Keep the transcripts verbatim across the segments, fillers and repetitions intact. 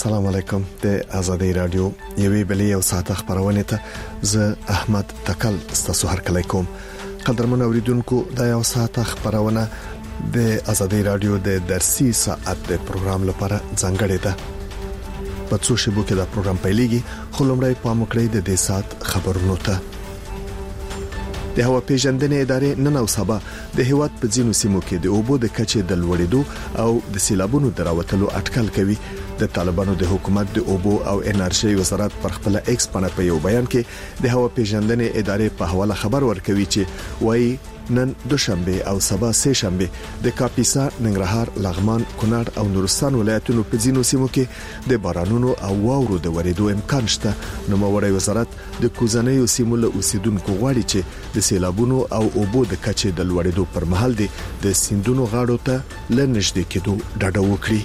السلام علیکم. د آزادۍ رادیو یوې بلې او ساعت خبرونه ته زه احمد تکل ستاسو هر کله کوم. قدرمن اوریدونکو د یو ساعت خبرونه د آزادۍ رادیو د درسي ساعت د پروګرام لپاره ځانګړې ده. په څو شیبو کې دا پروګرام پیلېږي، خو لومړی پام وکړئ د دې ساعت خبرونو ته. د هوا پیژندنې ادارې نن او سبا د هیواد په ځینو سیمو کې د اوبو د کچې د لوړېدو او د سیلابونو دراوتلو اټکل کوي. د طالبانو د حکومت د اوبو او انرژي وزارت پر خپل ایکس باندې په یو بیان کې د هوا پیژندنې ادارې په حواله خبر ورکوي چې وایي نن دوشنبه او سبا سه شنبه د کاپیسا، ننګرهار، لغمان، کونړ او نورستان ولایتونو په ځینو سیمو کې د بارانونو او واورو د ورېدو امکان شته. نو موړی وزارت د کوزنیو سیمو له اوسیدونکو غواړي چې د سیلابونو او اوبو د کچې د لوړېدو پر مهال د سیندونو غاړو ته لنږدې کېدو ډاډه وکړي.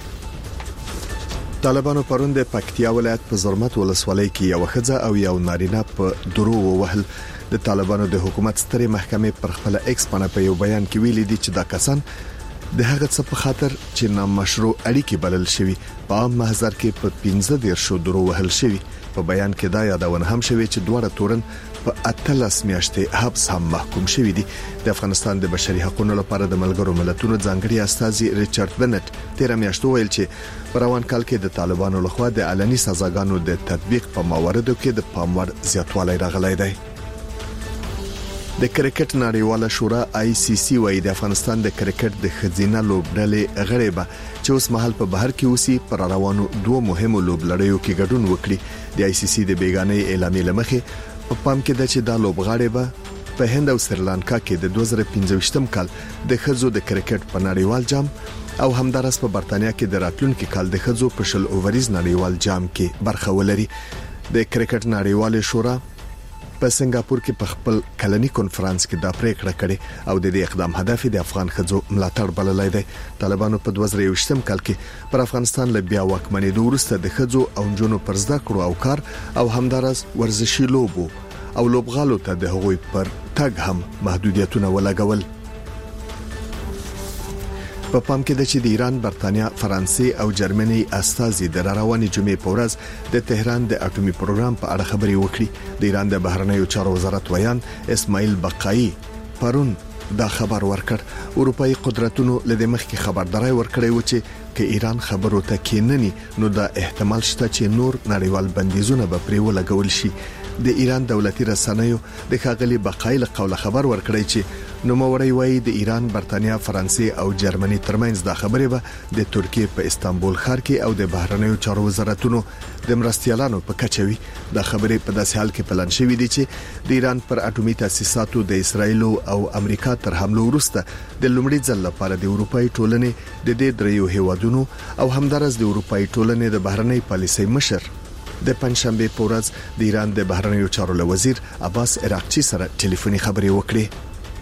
طالبانو پرون د پکتیا ولایت په زرمت ولسوالۍ کې یو ښځه او یو نارینه په درو وهل. د طالبانو د حکومت سترې محکمې پر خپل ایکس باندې په یو بیان کې ویلي دي چې دا کسان د هغه څه په خاطر چې نامشروع اړیکې بلل شوی په عام محضر کې په پنځه دیرشو درو وهل شوی. په بیان کې دا یادونه هم شوی چې دوه تورن په اتلس میاشتې حبس هم محکوم شوی دي. د افغانستان د بشري حقوقو لپاره د ملګرو ملتونو ځانګړي استازي ریچارډ بنټ تیر میاشت ویل چې په روان کال کې د طالبانو لخوا د علني سزاګانو د تطبیق په مواردو کې د پاموړ زیاتوالی راغلی دی. د کرکټ نړیواله شورا آی سی سی وايي د افغانستان د کرکټ د خزینه لوبډلې غړي به چې اوس مهال په بهر کې اوسي پر روانو دوه مهمو لوبلړیو کې ګډون وکړي. د آی سی سی د بیگانې اعلامیې لمخې په پام کې د چې د لوبغاړي به په هند او سریلانکا کې د دوه زره پنځه کال د خزو د کرکټ په نړیوال جام او همدارس په برتانیا کې د راتلونکي کال د خزو په شل اووریز نړیوال جام کې برخه ولري. د کرکټ نړیواله شورا په سنگاپور کې په خپل کلنی کانفرنس کې دا پریکړه کړې او د دې اقدام هدف د افغان خځو ملاتړ بللای دی. طالبانو په دوه زره یو کال کې پر افغانستان له بیا واکمنۍ وروسته د خځو او جنونو پر زده کړو او کار او همدارس ورزشي لوبو او لوبغالو ته د هغوی پر تګ هم محدودیتونه ولګول. په پام کې د چې د ایران، برتانیا، فرانسې او جرمني استازي د رواني جمعې په ورځ د تهران د اټومي پروګرام په اړه خبري وکړي. د ایران د بهرنیو چارو وزارت ویان اسماعیل بقایي پرون دا خبر ورکړ. اروپאי قدرتونو لدې مخکې خبرداري ورکړې و چې ک ایران خبرو ته کیننی نو دا احتمال شته چې نور نړیوال بندیزونه به پرې ولګول شي. د ایران دولتي رسنیو د ښاغلي بقایي له قوله خبر ورکړی چې نو موړی وایي د ایران، برتانیا، فرانسې او جرمني ترمنځ دا خبرې به د ترکیه په استانبول ښار کې او د بهرنیو چارو وزارتونو د مرستيالانو په کچوي. دا خبرې په داسې حال کې پلان شوې دي چې د ایران پر اټومي تاسیساتو د اسرایل او امریکا تر حمله وروسته د لومړي ځل لپاره د اروپאי ټولنې د دې دریو هیوادونو او همدارس د اروپאי ټولنې د بهرنۍ پالیسۍ مشر د پنځشنبه په ورځ د ایران د بهرنیو چارو وزیر عباس عراقچي سره ټلیفوني خبرې وکړې.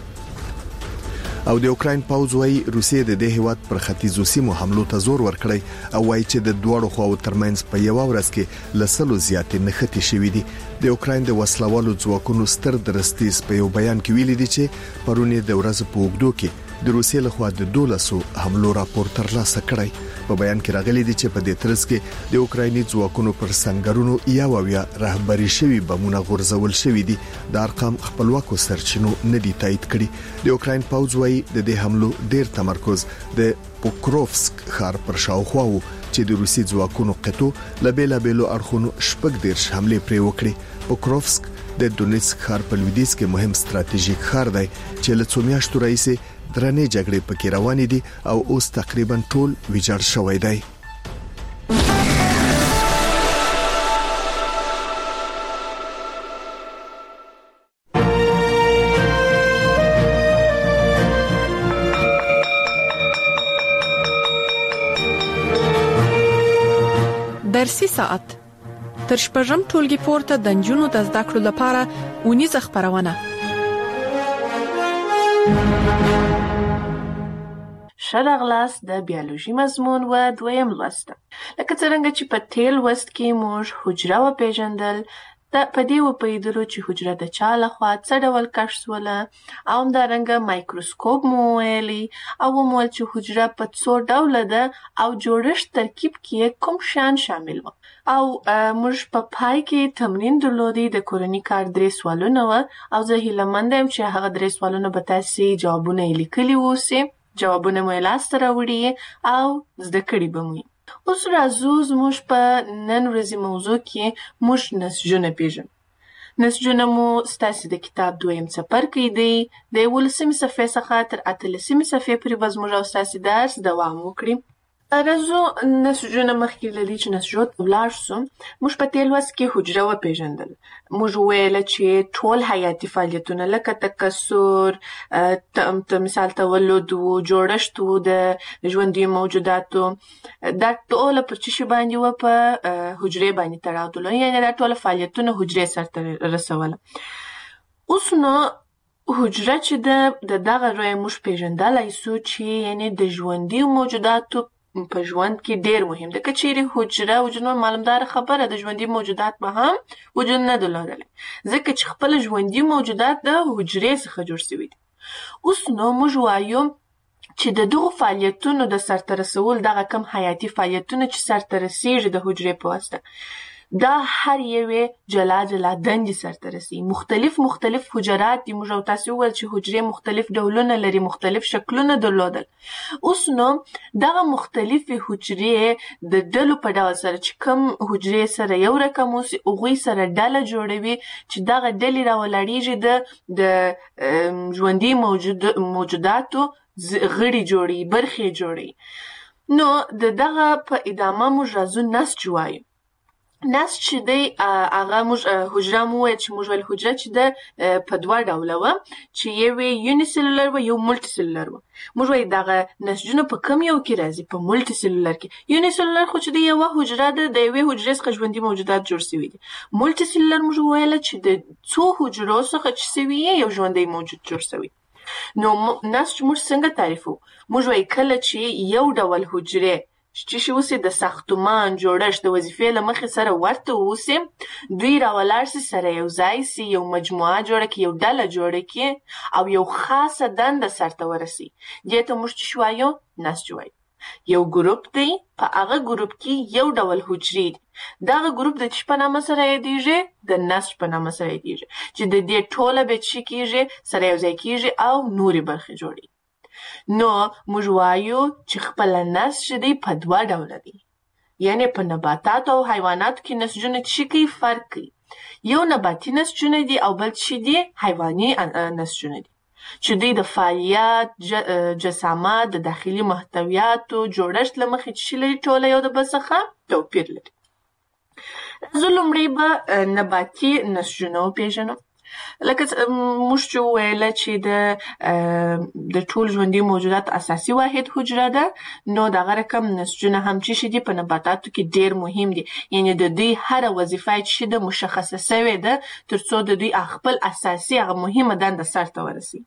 او د اوکراین پوځ وايي روسیه د دې هیواد پر ختیځو سیمو حملو ته زور ورکړی او وايي چې د دوړو خواو ترمنځ په یو ورځ کې لسلو زیاتې نښتې شوې دي. د اوکراین د وسلوالو ځواکونو ستر درستیز په یو بیان کې ویلي دي چې پرونی د ورځ په اوږدو کې د روسیې لخوا د دولسو حملو راپور ترلاسه کړی. په بیان کې راغلي دي چې په دې ترڅ کې د اوکرایني ځواکونو پر سنگرونو یا ویا رهبری شوی بمونه غورځول شوی دي. د ارقام خپلواکو سرچینو نه دي تایید کړي. د اوکراین پوځ وايي د دې حملو ډیر تمرکز د پوکروفسک ښار پر شاوخوا وو چې د روسي ځواکونو قطو لبیلا بیلو اړخونو شپږ دیرش حمله پرې وکړي. پوکروفسک د دونیتسک ښار په لویدیځ کې مهم ستراتیژیک ښار دی چې له څو میاشتو راهیسې درنې جګړې پکې روانې دي او اوس تقریبا ټول ویجاړ شوی دی. درسي ساعت تر شپږم ټولګي پورته د نجونو د زده کړو لپاره اونیزه خبرونه. شرغلاس د بیولوژي مضمون و دویم لوست. لکه څنګه چې په تیر لوست کې موږ حجره و پیژندل، دا په دې وپوهېدلو چې حجره د چا لخوا څه ډول کشف شوله او همدارنګه مایکروسکوپ مو وویلي او ومویل چې حجره په څو ډوله ده او جوړښت ترکیب کې کوم شیان شامل وو. او موږ په پای کې تمرین درلودی د کورني کار درې سوالونه وه او زه هیله مند یم چې هغه درې سوالونه به تاسې جوابونه یې لیکلي واوسئ، جوابونه مو یې لاسته راوړي او زده کړي به مو. اوس راځو زموږ په نن ورځې موضوع کې موږ نسجونه پیژنو. نسجونه مو ستاسې د کتاب دویم څپرکی دی، د یولسمې صفحې څخه تر اتلسمې صفحې پورې به زموږ او ستاسې درس دوام وکړي. راځو نسجونه مخکې له دې چې نسجو ته ولاړ شو، موږ په تېر لوست کې حجره وپېژندل. موږ وویله چې ټول حیاتي فعالیتونه لکه تکثر، مثال تولد و، جوړښت و د ژوندیو موجوداتو، دا ټوله پر څه شي باندې وه؟ په حجرې باندې تړاو درلود، یعنې دا ټوله فعالیتونه حجرې سرته رسوله. اوس نو حجره چې ده د دغه رویه موږ پېژندلی سو چې یعنې د ژوندیو موجوداتو په ژوند کې ډېر مهم ده. که چیرې حجره وجود نو معلومداره خبره د ژوندي موجودات به هم وجود نه درلودلی، ځکه چې خپله ژوندي موجودات د حجرې څخه جوړ شوي دي. اوس نو موږ وایو چې د دغو فعالیتونو د سرته رسول دغه کم حیاتي فعالیتونه چې سرته رسیږي د حجرې په واسطه، دا هر یوې جلا جلا دندې سرته رسي. مختلف مختلف حجرات دي. موږ او تاسې وویل چې حجرې مختلف ډولونه لري، مختلف شکلونه درلودل. اوس نو دغه مختلفې حجرې د ډلو په ډول سره چې کوم حجرې سره یو رقم اوسي هغوی سره ډله جوړوي چې دغه ډلې راولاړېږي د ژوندي موجود موجوداتو غړي جوړوي، برخې جوړوي. نو د دغه په ادامه موږ راځو نسج وایو. نسج چې دی هغه موږ حجره مو وویل چې موږ ویل حجره چې ده په دوه ډوله وه، چې یو یې یوني سلولر وه، یو ملټي سلولر وه. موږ وایو دغه نسجونه په کوم یو کې راځي؟ په ملټي سلولر کې. یوني سلولر خو چې دی یوه حجره ده، د یوې حجرې څخه ژوندي موجودات جوړ شوي دي. ملټي سلولر موږ وویله چې د څو حجرو څخه چې شوي یو ژوندی موجود جوړ شوی. نو نسج موږ څنګه تعریفوو؟ موږ وایو کله چې یو ډول حجرې چې شي اوسي د ساختمان جوړښت د وظیفې له مخې سره ورته اوسي، دوی راولاړ سي، سره یو ځای سي، یو مجموعه جوړه کړي، یو ډله جوړه کړي او یو خاصه دنده سرته ورسي. دې ته موږ څه شي وایو؟ نسج وایو. یو ګروپ دی، په هغه ګروپ کې یو ډول حجرې دي. دغه ګروپ د څه په نامه سره یادېږي؟ د نسج په نامه سره یادېږي، چې د دې ټوله به څه کېږي؟ سره یو ځای کېږي او نورې برخې جوړوي. نو موږ وایو چې خپله نسج دی په دوه ډوله دی، یعنې په نباتاتو او حیواناتو کې نسجونه څه کوي؟ فرق کوي. یو نباتي نسجونه دي او بل څه دي؟ حیواني نسجونه دي، چې دوی د فعالیت، جسامت، د داخلي محتویاتو، جوړښت له مخې څه لري؟ ټوله یو د بل څخه توپیر لري. زه لومړی به نباتي نسجونه وپېژنم. لکه موږ چې وویله چې د د ټول ژوندي موجودات اساسي واحد حجره ده، نو دغه رقم نسجونه هم چې شي دي په نباتاتو کې ډېر مهم دي، یعنې د دوی هره وظیفه چې ده مشخصه سوې ده تر څو د دوی خپل اساسي هغه مهمه دنده سرته ورسي.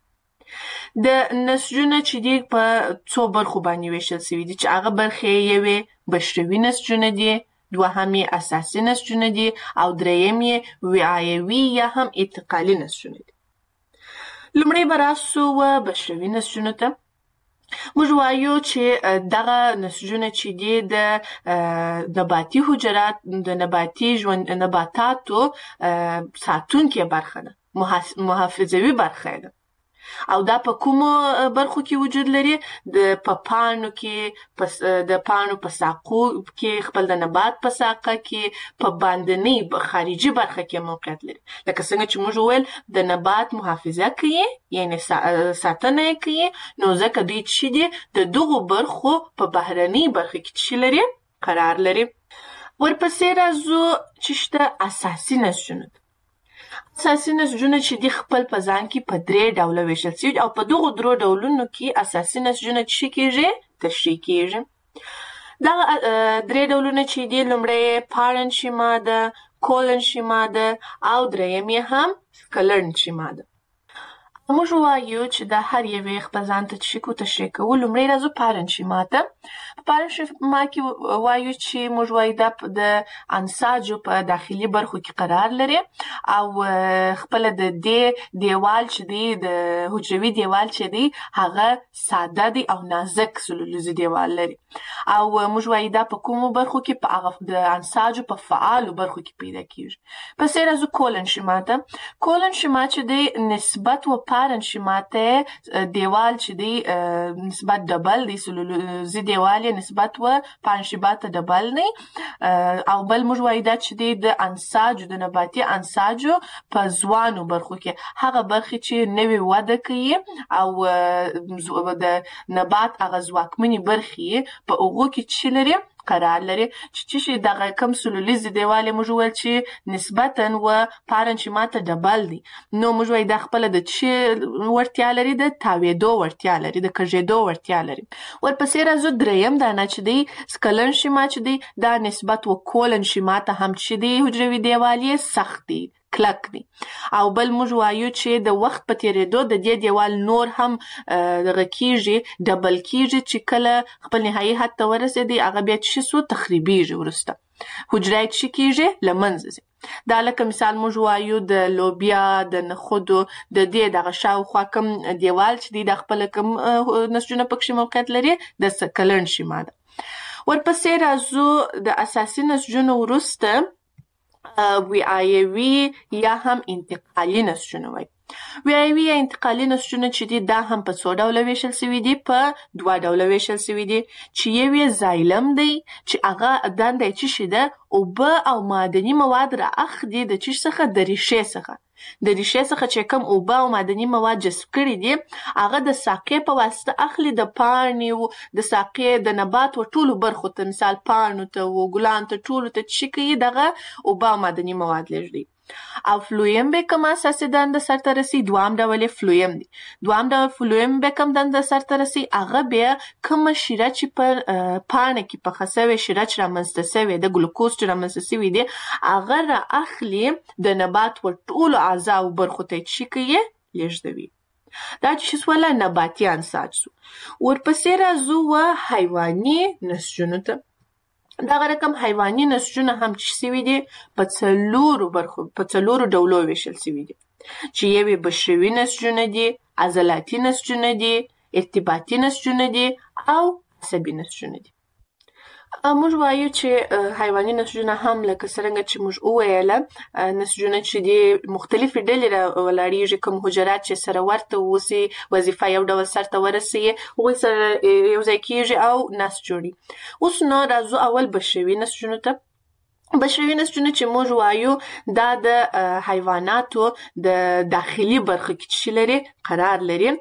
د نسجونه چې دي په څو برخو باندې ویشل شوي دي، چې هغه برخې یوې بشروي نسجونه دي، دوهم یې اساسي نسجونه دي او دریم یې وعایوي یا هم انتقالي نسجونه دي. لومړی به راسو بشروي نسجونو ته. موږ وایو چې دغه نسجونه چې دي د نباتي حجرات د نباتي ژوند نباتاتو ساتونکې برخه ده، محافظوي برخه ده. او دا په کومو برخو کې وجود لري؟ د په پاڼو کې، د پاڼو په ساقو کې، خپل د نبات په ساقه کې، په باندنۍ خارجي برخه کې موقعیت لري. لکه څنګه چې موږ وویل د نبات محافظه کوي، یعنې ساتنه یې کوي، نو ځکه دوی چې دي د دغو برخو په بهرنۍ برخه کې چې لري قرار لري. ورپسې راځو چې شته اساسي نسجونه. اساسي نسجونه چې دي خپل په ځان کې په درې ډوله ویشل شوي او په دغو درو ډولونو کې اساسي نسجونه څه کېږي؟ تشریح کېږي. دغه درې ډولونه چې دي، لومړی پارنشي ماده، کولنشي ماده او دریم یې هم کلرنشي ماده. موږ وایو چې د هر یوې خپل ځان ته شکو تشریح کوو. لومړی راځو پارنشیما ته. په پارنشیما کې وایو چې موږ وایو دا د انساجو په داخلي برخو کې قرار لري او خپل د دې دیوال چې دی د حجروي دیوال چې دی هغه ساده دی او نازک سلولوزي دیوال لري او موږ وایو دا په کومو برخو کې په هغه د انساجو په فعالو برخو کې پیدا کیږي. پس راځو کولنشیما ته. کولنشیما چې دی نسبت و پارنشیما ته دیوال چې دی نسبت ډبل دی، سلولوزي دیوال یې نسبت و پارنشیما ته ډبل نه او بل موږ وایو دا چې دی د انساجو د نباتي انساجو په ځوانو برخو کې هغه برخې چې نوې وده کوي او د نبات هغه ځواکمنې برخې په هغو کې چې لري قرار لري چې چې دغه کم سلولیزي دیوال موږ ویل چې نسبتاً و پارنشیما ته ډبل دي، نو موږ وایو دا خپل د چې ورتیا لري د تاویدو ورتیا لري، د کږېدو ورتیا لري. ورپسې راځو دریم دانه چې دی سکلنشیما چې دی دا نسبت و کولنشیما ته هم چې دی حجروي دیوال یې سخت دی، کلک دی او بل موږ وایو چې د وخت په تیریدو د دې دیوال نور هم دغه کیږي، ډبل کیږي چې کله خپل نهایي حد ته ورسېدي هغه بیا چې سو تخریبیږي، وروسته حجره یې چې کیږي له منځه ځي. دا لکه مثال موږ وایو د لوبیا د نخودو د دې دغه شاوخوا کوم دیوال چې دی د خپل کوم نسجونه پکښې موقعیت لري د سکلنشیما ده. ورپسې راځو د اساسي نسجونو وروسته ویایوي یا هم انتقالي نسجونه وایي. ویایوي یا انتقالي نسجونه چې دي دا هم په څو ډوله ویشل سوي دي، په دوه ډوله ویشل سوي دي چې یو یې زایلم دی چې هغه دنده یې څه شي ده اوبه او معدني مواد را اخلي د څه څخه د ریښې څخه د ریښې څخه چې کوم اوبه او معدني مواد جذب کړي دي هغه د ساقې په واسطه اخلي د پاڼې د ساقې د نبات و ټولو برخو ته، مثال پاڼو ته و ګلانو ته ټولو ته چې کوي دغه اوبه او معدني مواد لېږدي. او فلویم به کوم اساسي دنده سرته رسي، دوام ډول فلویم دی. دوام ډول فلویم به کوم دنده سرته رسي هغه بیا کوم شیره چې په پاڼه کې پخه سوې شیره چې رامنځته سوې د ګلوکوز چې رامنځته سوي دي هغه را اخلي د نبات و ټولو اعضاو برخو ته چې کوي لېږدوي. دا چې سوله نباتي انساج سو. ورپسې راځو و حیواني نسجونو ته. دغه رقم حیواني نسجونه هم چې سوي دي په څلورو برخو په څلورو ډولو ویشل سوي دي چې یو یې بشري نسجونه دي، عضلاتي نسجونه دي، ارتباطي نسجونه دي او عصبي نسجونه دي. موږ وایو چې حیواني نسجونه هم لکه څرنګه چې موږ وویله نسجونه چې دي مختلفې ډلې راولاړېږي، کوم حجرات چې سره ورته اوسي وظیفه یو ډول سرته ورسوي هغوی سره یو ځای کېږي او نسج جوړي. اوس نو راځو اول بشري نسجونو ته. بشري نسجونه چې موږ وایو دا د حیواناتو د داخلي برخه کې چې لري قرار لري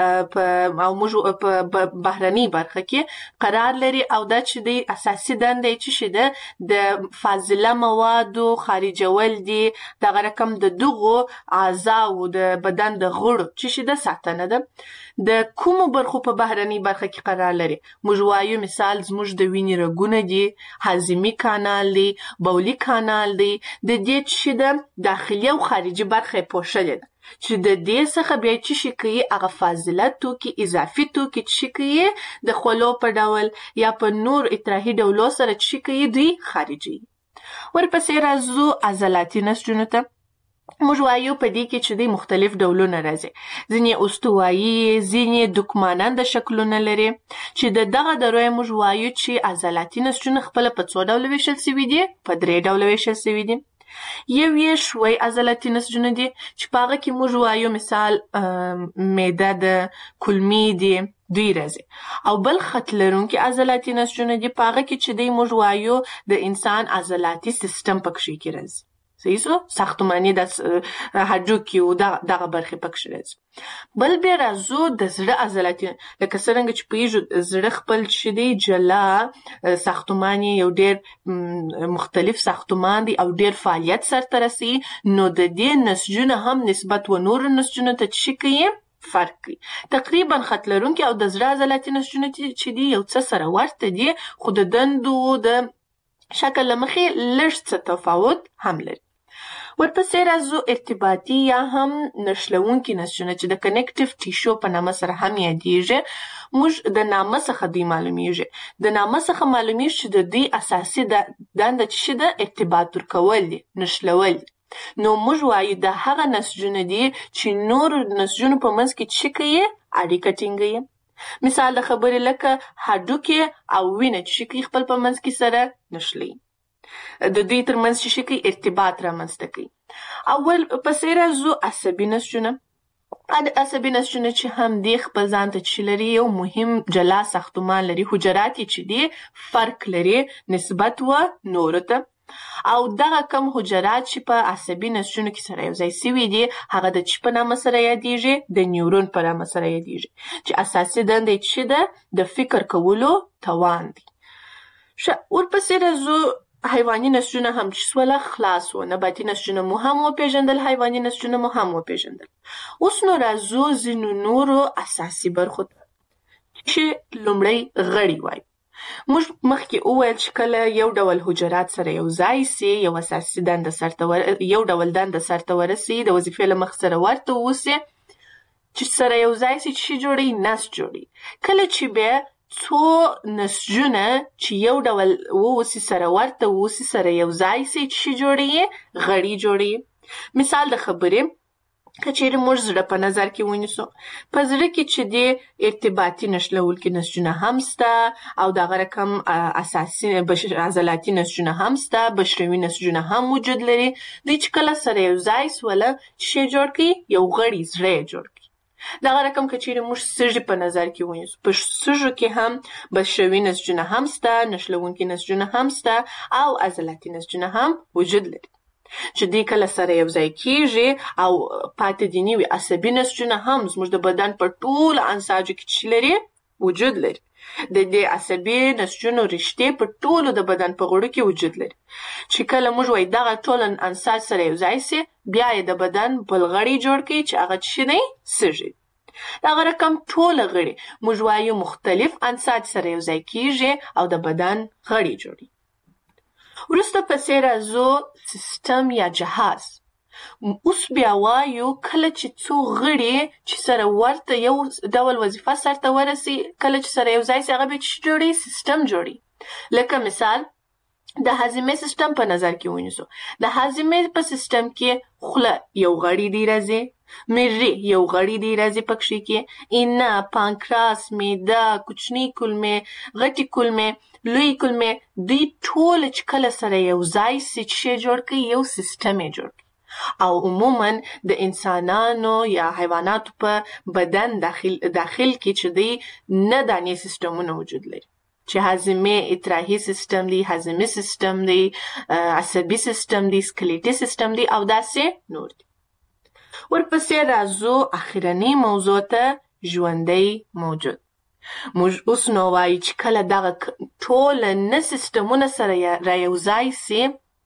او موږ په بهرني برخه کې قرار لري او دا چې د اساسي دنده یې چې ده د فاضله موادو خارجول دي، دغه رقم د دغو اعضاو د بدن د غړو چې ده ساتنه ده. د کومو برخو په بهرني برخه کې قرار لري موږ وایو مثال زموږ د وینې رګونه دي، هاضمي کانال دی، بولی کانال دی، د دې چې د داخلي او خارجي برخه پوښلې ده چې د دې څخه بیا چې شي کوي هغه فاضله توکي اضافي توکي چې کوي د خولو په ډول یا په نور اطراحي ډولو سره چې کوي دوی خارجي. ورپسې راځو عضلاتي نسجونو ته. موږ وایو په دې کې چې د مختلف ډولونه راځي، ځینې استوایي، ځینې دوکماننده شکلونه لري چې د دغه دروي موږ وایو چې عضلاتي نسجونه خپل په څو ډول ویشل سوي دي، په درې ډول ویشل سوي دي. یو یې شوي عضلاتي نسجونه دي چې په هغه کې موږ وایو مثال معده ده، کولمې دي، دوی راځي. او بل خط لرونکي عضلاتي نسجونه دي په هغه کې چې دی موږ وایو د انسان عضلاتي سیستم پکښې کې راځي. صحیح سو ساختماني د هډوکي او دغه برخې پکښې راځي. بل بیا راځو د زړه عضلاتي، لکه څرنګه چې پوهېږو زړه خپل چې دی جلا ساختمان یو ډېر مختلف ساختمان دی او ډېر فعالیت سرته رسوي، نو د دې نسجونه هم نسبت و نورو نسجونو ته چې کوي فرق کوي. تقریبا خط لرونکي او د زړه عضلاتي نسجونه چې دي یو څه سره ورته دي خو د دندو د شکل له مخې لږ څه تفاوت هم لري. ورپسې راځو ارتباطي یا هم نښلونکي نسجونه چې د کنیکټیو ټیشو په نامه سره هم یادیږي. موږ د نامه څخه دوی معلومیږي. د نامه څخه معلومیږي چې د دوی اساسي دنده چې د ارتباط ورکول دي، نښلول. نو موږ وایو د هغه نسجونه دي چې نور نسجونو په منځ کې چې کوي اړیکه ټینګوي. مثال د خبرې لکه هډوکي او وینه چې کوي خپل په منځ کې سره نښلي. د دوی ترمنځ چې کوي ارتباط رامنځته کوي. اول پسې راځو عصبي نسجونه. عصبي نسجونه چې هم دی خپل ځان ته چې لري یو مهم جلا ساختمان لري، حجرات چې دی فرق لري نسبت و نورو ته. او دغه کم حجرات چې په عصبي نسجونو کې سره یو ځای سوي دي هغه د چی په نامه سره یادیږي، د نیورون په نامه سره یادیږي، چې اساسي دنده یې چې ده د فکر کولو توان دی. ښه، ورپسې راځو حیواني نسجونه هم چې سوله خلاص و. نباتي نسجونه مو هم وپېژندل، حیواني نسجونه مو هم وپېژندل. اوس نو راځو ځینو نورو اساسي برخو ته چې لومړی غړي وایي. موږ مخکې وویل چې کله یو ډول حجرات سره یو ځای سي، یو اساسي دنده سرته ور... یو ډول دنده سرته ورسي، د وظیفې له مخ سره ورته اوسي، چې سره یو ځای سي چې جوړي نسج جوړي. کله چې بیا څو نسجونه چې یو ډول اوسي سره ورته اوسي سره یو ځای سي چې جوړي غړي جوړي. مثال د خبرې که چیرې موږ زړه په نظر کې ونیسو، په زړه کې چې دی ارتباطي نښلونکي نسجونه هم سته او دغه رقم اساسي عضلاتي نسجونه هم سته، بشروي نسجونه هم وجود لري. دوی چې کله سره یو ځای سوله چې جوړ کړي یو غړی زړه یې جوړ کړي. دغه رقم که چیرې موږ سږي په نظر کې ونیسو، په سږو کې هم بشروي نسجونه هم سته، نښلونکي نسجونه هم سته او عضلاتي نسجونه هم وجود لري. چې دوی کله سره یو ځای کیږي او پاتې دي نوي عصبي نسجونه هم زموږ د بدن په ټولو انساجو کې چې لري وجود لري. د دې عصبي نسجونو رشتې په ټولو د بدن په غړو کې وجود لري. چې کله موږ وایو دغه ټول انساج سره یو ځای سي، بیا یې د بدن بل غړی جوړ کړي چې هغه چې دی سږي. دغه رقم ټوله غړي موږ وایو مختلف انساج سره یو ځای کیږي او د بدن غړي جوړي. وروسته پسې راځو سیستم یا جهاز. اوس بیا وایو کله چې څو غړي چې سره ورته یو ډول وظیفه سرته ورسي، کله چې سره یو ځای سي هغه بیا چې جوړي سیستم جوړي. لکه مثال د هاضمې سیستم په نظر کې ونیسو. د هاضمې په سیستم کې خوله یو غړی دی راځي، مری یو غړی دی راځي پکښې کې، اینه، پانکراس، معده، کوچني کولمې، غټي کولمې، لوی کولمې، دوی ټول چې کله سره یو ځای سي چې جوړ کړي یو سیستم یې جوړ کړي. او عموما د انسانانو یا حیواناتو په بدن داخل داخل کې چې دی نه دانې سیستمونه وجود لري، چې هاضمې اطراحي سیستم دی، هاضمي سیستم دی، عصبي سیستم دی، سکلیټي سیستم دی او داسې نور دی. ورپسې راځو اخرنۍ موضوع ته، ژوندی موجود. موږ اوس نو وایو چې کله دغه ټول نه سیستمونه سره را یو ځای سي،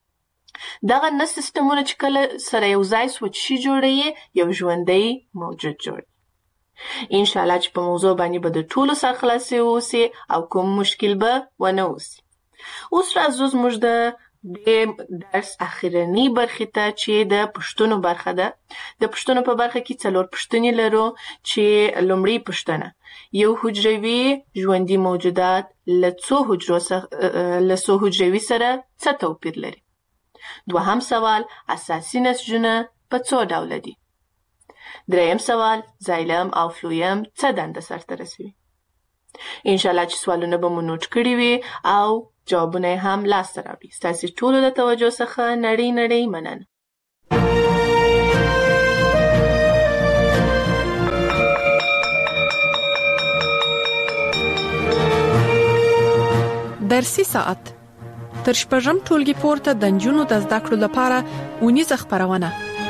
دغه نه سیستمونه چې کله سره یو ځای سو چې جوړوي یو ژوندی موجود جوړوي. انشاءالله چې په موضوع باندې به د ټولو سرخلاصي اوسي او کوم مشکل به ونه اوسي. اوس راځو زموږ د د درس اخرنۍ برخې ته چې د پوښتنو برخه ده. د پوښتنو په برخه کې څلور پوښتنې لرو، چې لومړی پوښتنه یو حجروي ژوندي موجودات له څو حجرو له څو حجروي سره څه توپیر لري. دوهم سوال اساسي نسجونه په څو ډوله دي. دریم سوال زایلم او فلویم څه دنده سرته رسوي. انشاءالله چې سوالونه به مو نوٹ کړي وي او جوابونه هم لاسته راوړي. ستاسو ټولو د توجه څخه نړۍ نړۍ مننه. درسي ساعت تر شپږم ټولګي پورته د نجونو د زده کړو لپاره اونیزه خبرونه.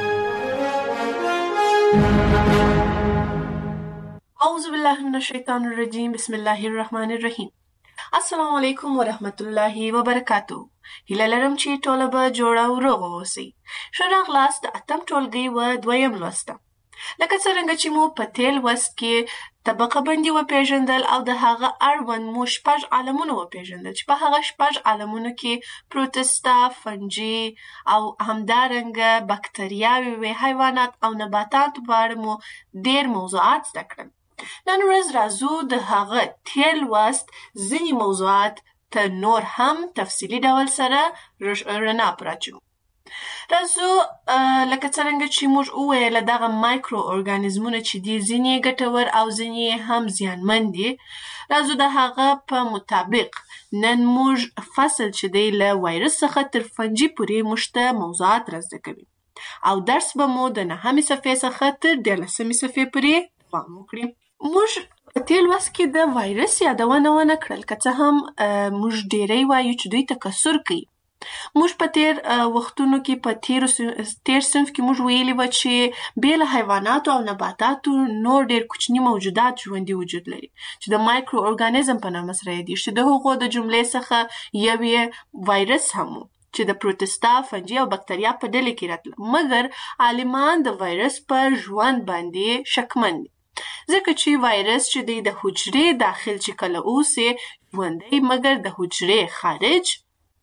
اعوذ بالله من الشیطان الرجیم، بسم الله الرحمن الرحیم. السلام علیکم ورحمت الله وبرکاتو. هیله لرم چې ټول به جوړ او روغ اوسئ. ښه راغلاست د اتم ټولګي و دویم لوسته. لکه څرنګه چې مو په تیر لوست کې طبقه بندي وپېژندل او د هغه اړوند مو شپږ عالمونه وپېژندل چې په هغه شپږ عالمونو کې پروتستا، فنجي او همدارنګه بکتریاوې وې، حیوانات او نباتات په اړه مو ډېر موضوعات زده کړل. نن ورځ راځو د هغه تیر لوست ځینې موضوعات ته نور هم تفصیلي ډول سره رڼا پراچو. راځو لکه څرنګه چې موږ وویل دغه مایکرو ارګانیزمونه چې دي ځینې ګټور او ځینې هم زیانمن دي. راځو د هغه په مطابق نن موږ فصل چې دی له وایرس څخه تر فنجي پورې موږ ته موضوعات را زده کوي او درس به مو د نهمې صفحې څخه تر دیارلسمې صفحې پورې دوام وکړي. موږ په تیر لوست کې د وایرس یادونه ونه کړل، که څه هم موږ ډېری وایو چې دوی تکثر کوي. موږ په تیر وختونو کې په تیر تیر صنف کې موږ ویلي و چې بې له حیواناتو او نباتاتو نور ډېر کوچني موجودات ژوندي وجود لري چې د مایکرو ارګانیزم په نامه سره یادېږي، چې د هغو د جملې څخه یو یې وایرس هم و چې د پروتستا، فنجي او بکتریا په ډلې کې راتله. مګر عالمان د وایرس په ژوند باندې شکمن دي ځکه چې وایرس چې دی د حجرې داخل چې کله اوسي ژوندی، مګر د حجرې خارج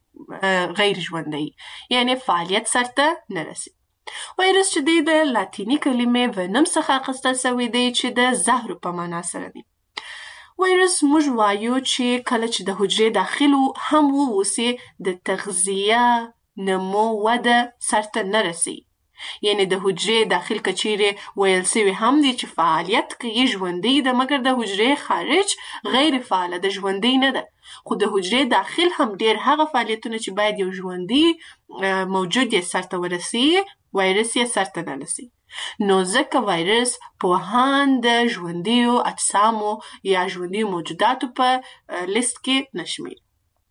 غیر ژوندی، یعنی فعالیت سرته نه رسي. وایرس چې دی د لاتینی کلمې ونم څخه اخیستل شوی دی چې د زهرو په معنا سره دی. وایرس موږ وایو چې کله چې د حجرې داخل هم واوسي د تغذیه، نمو، وده سرته نه رسي. یعنی د حجرې داخل کچیرې ویل سوي هم دي چې فعالیت کوي، ژوندی ده، مګر د حجرې خارج غیر فعاله ده، ژوندی نه ده. خو د حجرې داخل هم ډېر هغه فعالیتونه چې باید یو ژوندی موجود یې سرته ورسي، وایرس یې سرته نه رسي. نو ځکه وایرس پوهان د ژوندیو اجسامو یا ژوندیو موجوداتو په لیست کې نشمیر.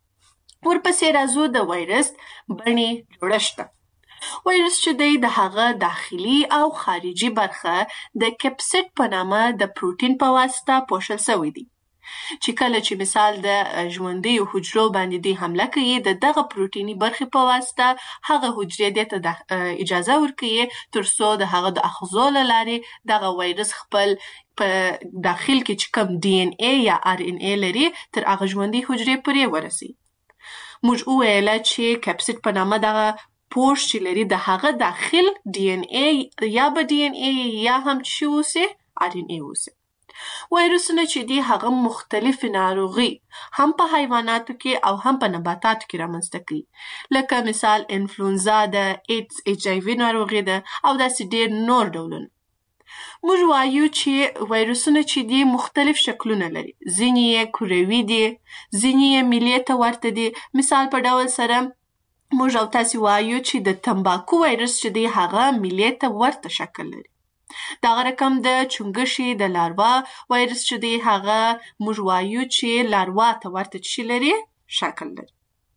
ورپسې راځو د وایرس بڼې جوړښت ته. وایرس چې دی د هغه داخلي او خارجي برخه د کپسید په نامه د پروتین په واسطه پوښل شوی دی چې کله چې مثال د ژوندیو حجرو باندې دی حمله کوي، د دغه پروتیني برخې په واسطه هغه حجرې دې ته اجازه ورکوي تر څو د هغه د اغذو له لارې دغه وایرس خپل په داخل کې چې کوم ډي ان اے یا ار ان اے لري تر هغه ژوندۍ حجرې پورې ورسي. موږ وویل چې کپسید په نامه دغه پوښ چې لري د هغه داخل ډي ان اے یا به ډي ان اے یا هم چې اوسي ار ان اے اوسي. وایرسونه چې دي هغه مختلف ناروغي هم په حیواناتو کې او هم په نباتاتو کې رامنځته کوي، لکه مثال انفلونزا ده، ایډز ایچ آی وي ناروغي ده او داسې ډېر نور ډولونه. موږ وایو چې وایرسونه چې دي مختلف شکلونه لري، ځینې یې کروي دي، ځینې یې میلې ته ورته دي. مثال په ډول سره موږ او تاسې وایو چې د تمباکو وایرس چې دی هغه میلې ته ورته شکل لري. دغه رقم د چونګښې د لاروا وایرس چې دی هغه موږ وایو چې لاروا ته ورته چی لري شکل لري.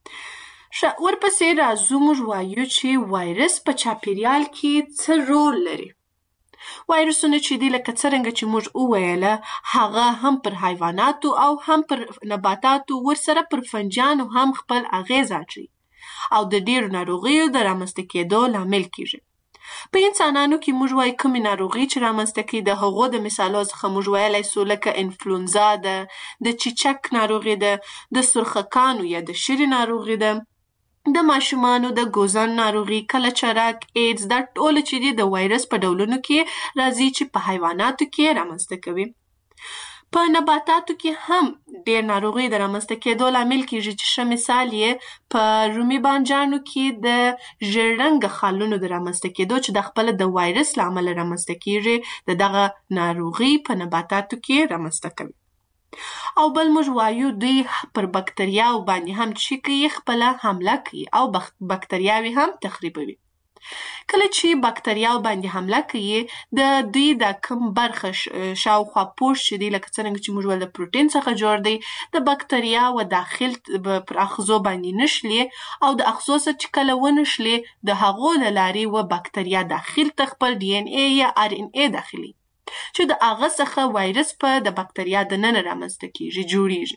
ورپسې راځو موږ وایو چې وایرس په چاپیریال کې څه رول لري. وایرسونه چې دی لکه څرنګه چې موږ وویله هغه هم پر حیواناتو او هم پر نباتاتو ورسره پر فنجانو هم خپل اغیز اچوي او د ډیرو ناروغیو د رامنځته کېدو لامل کیږي. په انسانانو کې موږ وایو کومې ناروغي چې رامنځته کوي، د هغو د مثالو څخه موږ ویلی سو لکه انفلونزا ده، د چیچک ناروغي ده، د سرخکانو یا د شري ناروغي ده، د ماشومانو د ګوزن ناروغي، کلچرک، ایډز، دا ټول چې دي د وایرس په ډولونو کې راځي چې په حیواناتو کې رامنځته کوي. په نباتاتو کې هم ډېر ناروغي د رامنځته کېدو لامل کیږي چې ښه مثال یې په رومي بانجانو کې د ژیړ رنګه خالونو د رامنځته کېدو چې د خپله د وایرس له امله رامنځته کیږي د دغه ناروغي په نباتاتو کې رامنځته کوي. او بل موږ وایو دوی پر بکتریاو باندې هم چې کوي خپله حمله کوي او بکتریاوې هم تخریبوي. کله چې بکتریاو باندې حمله کوي د دوی د کوم برخه شاوخوا پوښ چې دی لکه څرنګه چې موږ ویل د پروتین څخه جوړ دی، د بکتریاو داخل پر اغذو باندې نشلي او د اغذو څخه چې کله ونشلي د هغو له لارې و بکتریا داخل ته خپل ډي ان اے یا ار ان اے داخلي چې د هغه څخه وایرس په د بکتریا د ننه رامنځته کیږي جوړیږي.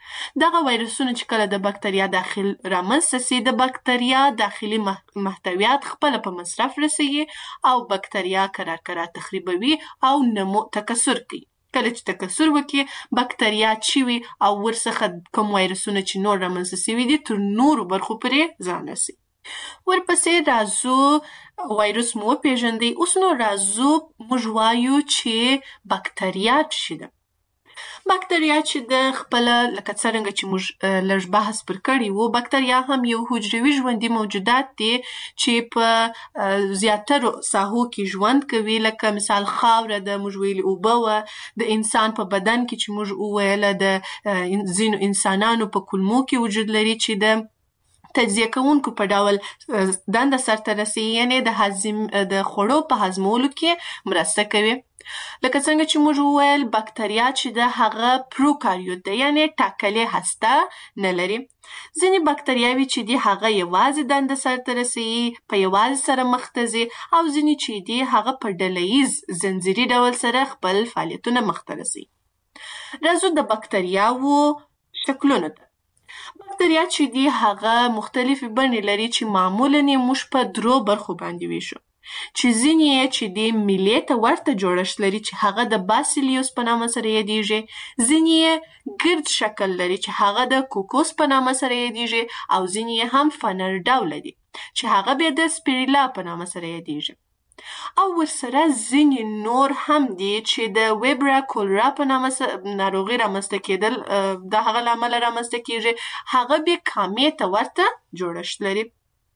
دغه وایرسونه چې کله د بکتریا داخل رامنځته سي، د بکتریا داخلي محتویات خپل په مصرف رسوي او بکتریا کرار کرار تخریبوي او نمو تکثر کوي. کله چې تکثر وکړي بکتریا چوي او ورڅخه کوم وایرسونه چې نور رامنځته سوي دي تر نورو برخو پورې ځان رسي. ورپسې راځو وایرس مو وپېژندئ. اوس نو راځو موږ وایو چې بکتریا څه ده. بکتریا چې د خپل لکه څرنګه چې موږ لږ بحث پر کړی وو، بکتریا هم یو حجروي ژوندي موجودات دي چې په زیاترو ساحو کې ژوند کوي، لکه مثال خاوره د موږ ویلي اوبه وه، د انسان په بدن کې چې موږ وویله د ځینو انسانانو په کولمو کې وجود لري چې د تجزیه کوونکو په ډول دنده سرته رسوي، یعنې د هضم د خوړو په هضمولو کې مرسته کوي. لکه څنګه چې موږ وویل بکتریا چې د هغه پروکاریوت ده، یعنې ټاکلې هسته نه لري. ځینې بکتریاوې چې دي هغه یوازې دنده سرته رسوي، په یوازې سره مخ ته ځي، او ځینې چې دي هغه په ډلهییز زنځیري ډول سره خپل فعالیتونه مخ ته رسوي. راځو د بکتریاوو شکلونو ته. بکتریا چې دي هغه مختلفې بڼې لري چې معمولاً یې موږ په درو برخو باندې ویشو، چې ځینې یې چې د میلې ته ورته جوړښت لري چې هغه د باسیلیوس په نامه سره یادیږي، ځینې یې ګرد شکل لري چې هغه د کوکوس په نامه سره یادیږي، او ځینې یې هم فنر ډوله دي چې هغه بیا د سپیریلا په نامه سره یادیږي. او ورسره ځینې نور هم دي چې د ویبرا کولرا په نامه ناروغي رامنځته کېدل د هغه له امله رامنځته کېږي، هغه بیا کامې ته ورته جوړښت لري.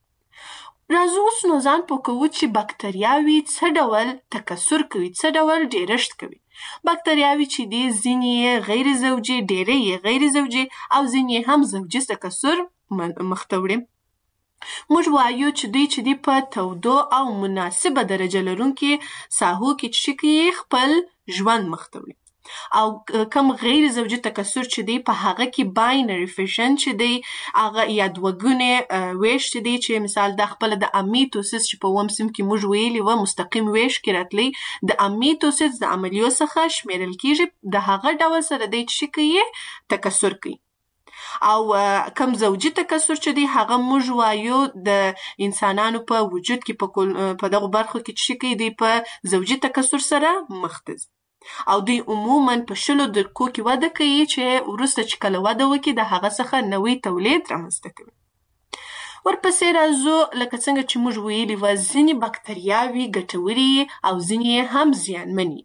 راځو اوس نو ځان پوه کوو چې بکتریاوې څه ډول تکثر کوي، څه ډول ډېرښت کوي. بکتریاوې چې دي ځینې یې غیر زوجي، ډېری یې غیر زوجي، او ځینې هم زوجي تکثر مخ ته وړي. موږ وایو چې دوی چې دي په تودو او مناسبه درجه لرونکې ساحو کې چې کوي خپل ژوند مخ ته وړي، او کم غیر زوجي تکثر چې دی په هغه کې باینري فیشن چې دی هغه یا دوهګونې ویش چې دی چې مثال د خپل د امیتوسیس چې په اووم صنف کې موږ ویلي وه مستقیم ویش کې راتلی، د امیتوسیس د عملیو څخه شمیرل کیږي، د هغه ډول سره دی چې کوي تکثر کوي. او کم زوجي تکثر چې دی هغه موږ وایو د انسانانو په وجود کې په دغه برخو کې چې کوي دی په زوجي تکثر سره مخ ته ځي، او دوی عموماً په شلو درکو کې وده کوي چې وروسته چې کله وده وکړي د هغه څخه نوی تولید رامنځته کوي. ورپسې راځو لکه څنګه چې موږ ویلي وه ځینې بکتریاوې ګټورې او ځینې هم زیانمنې.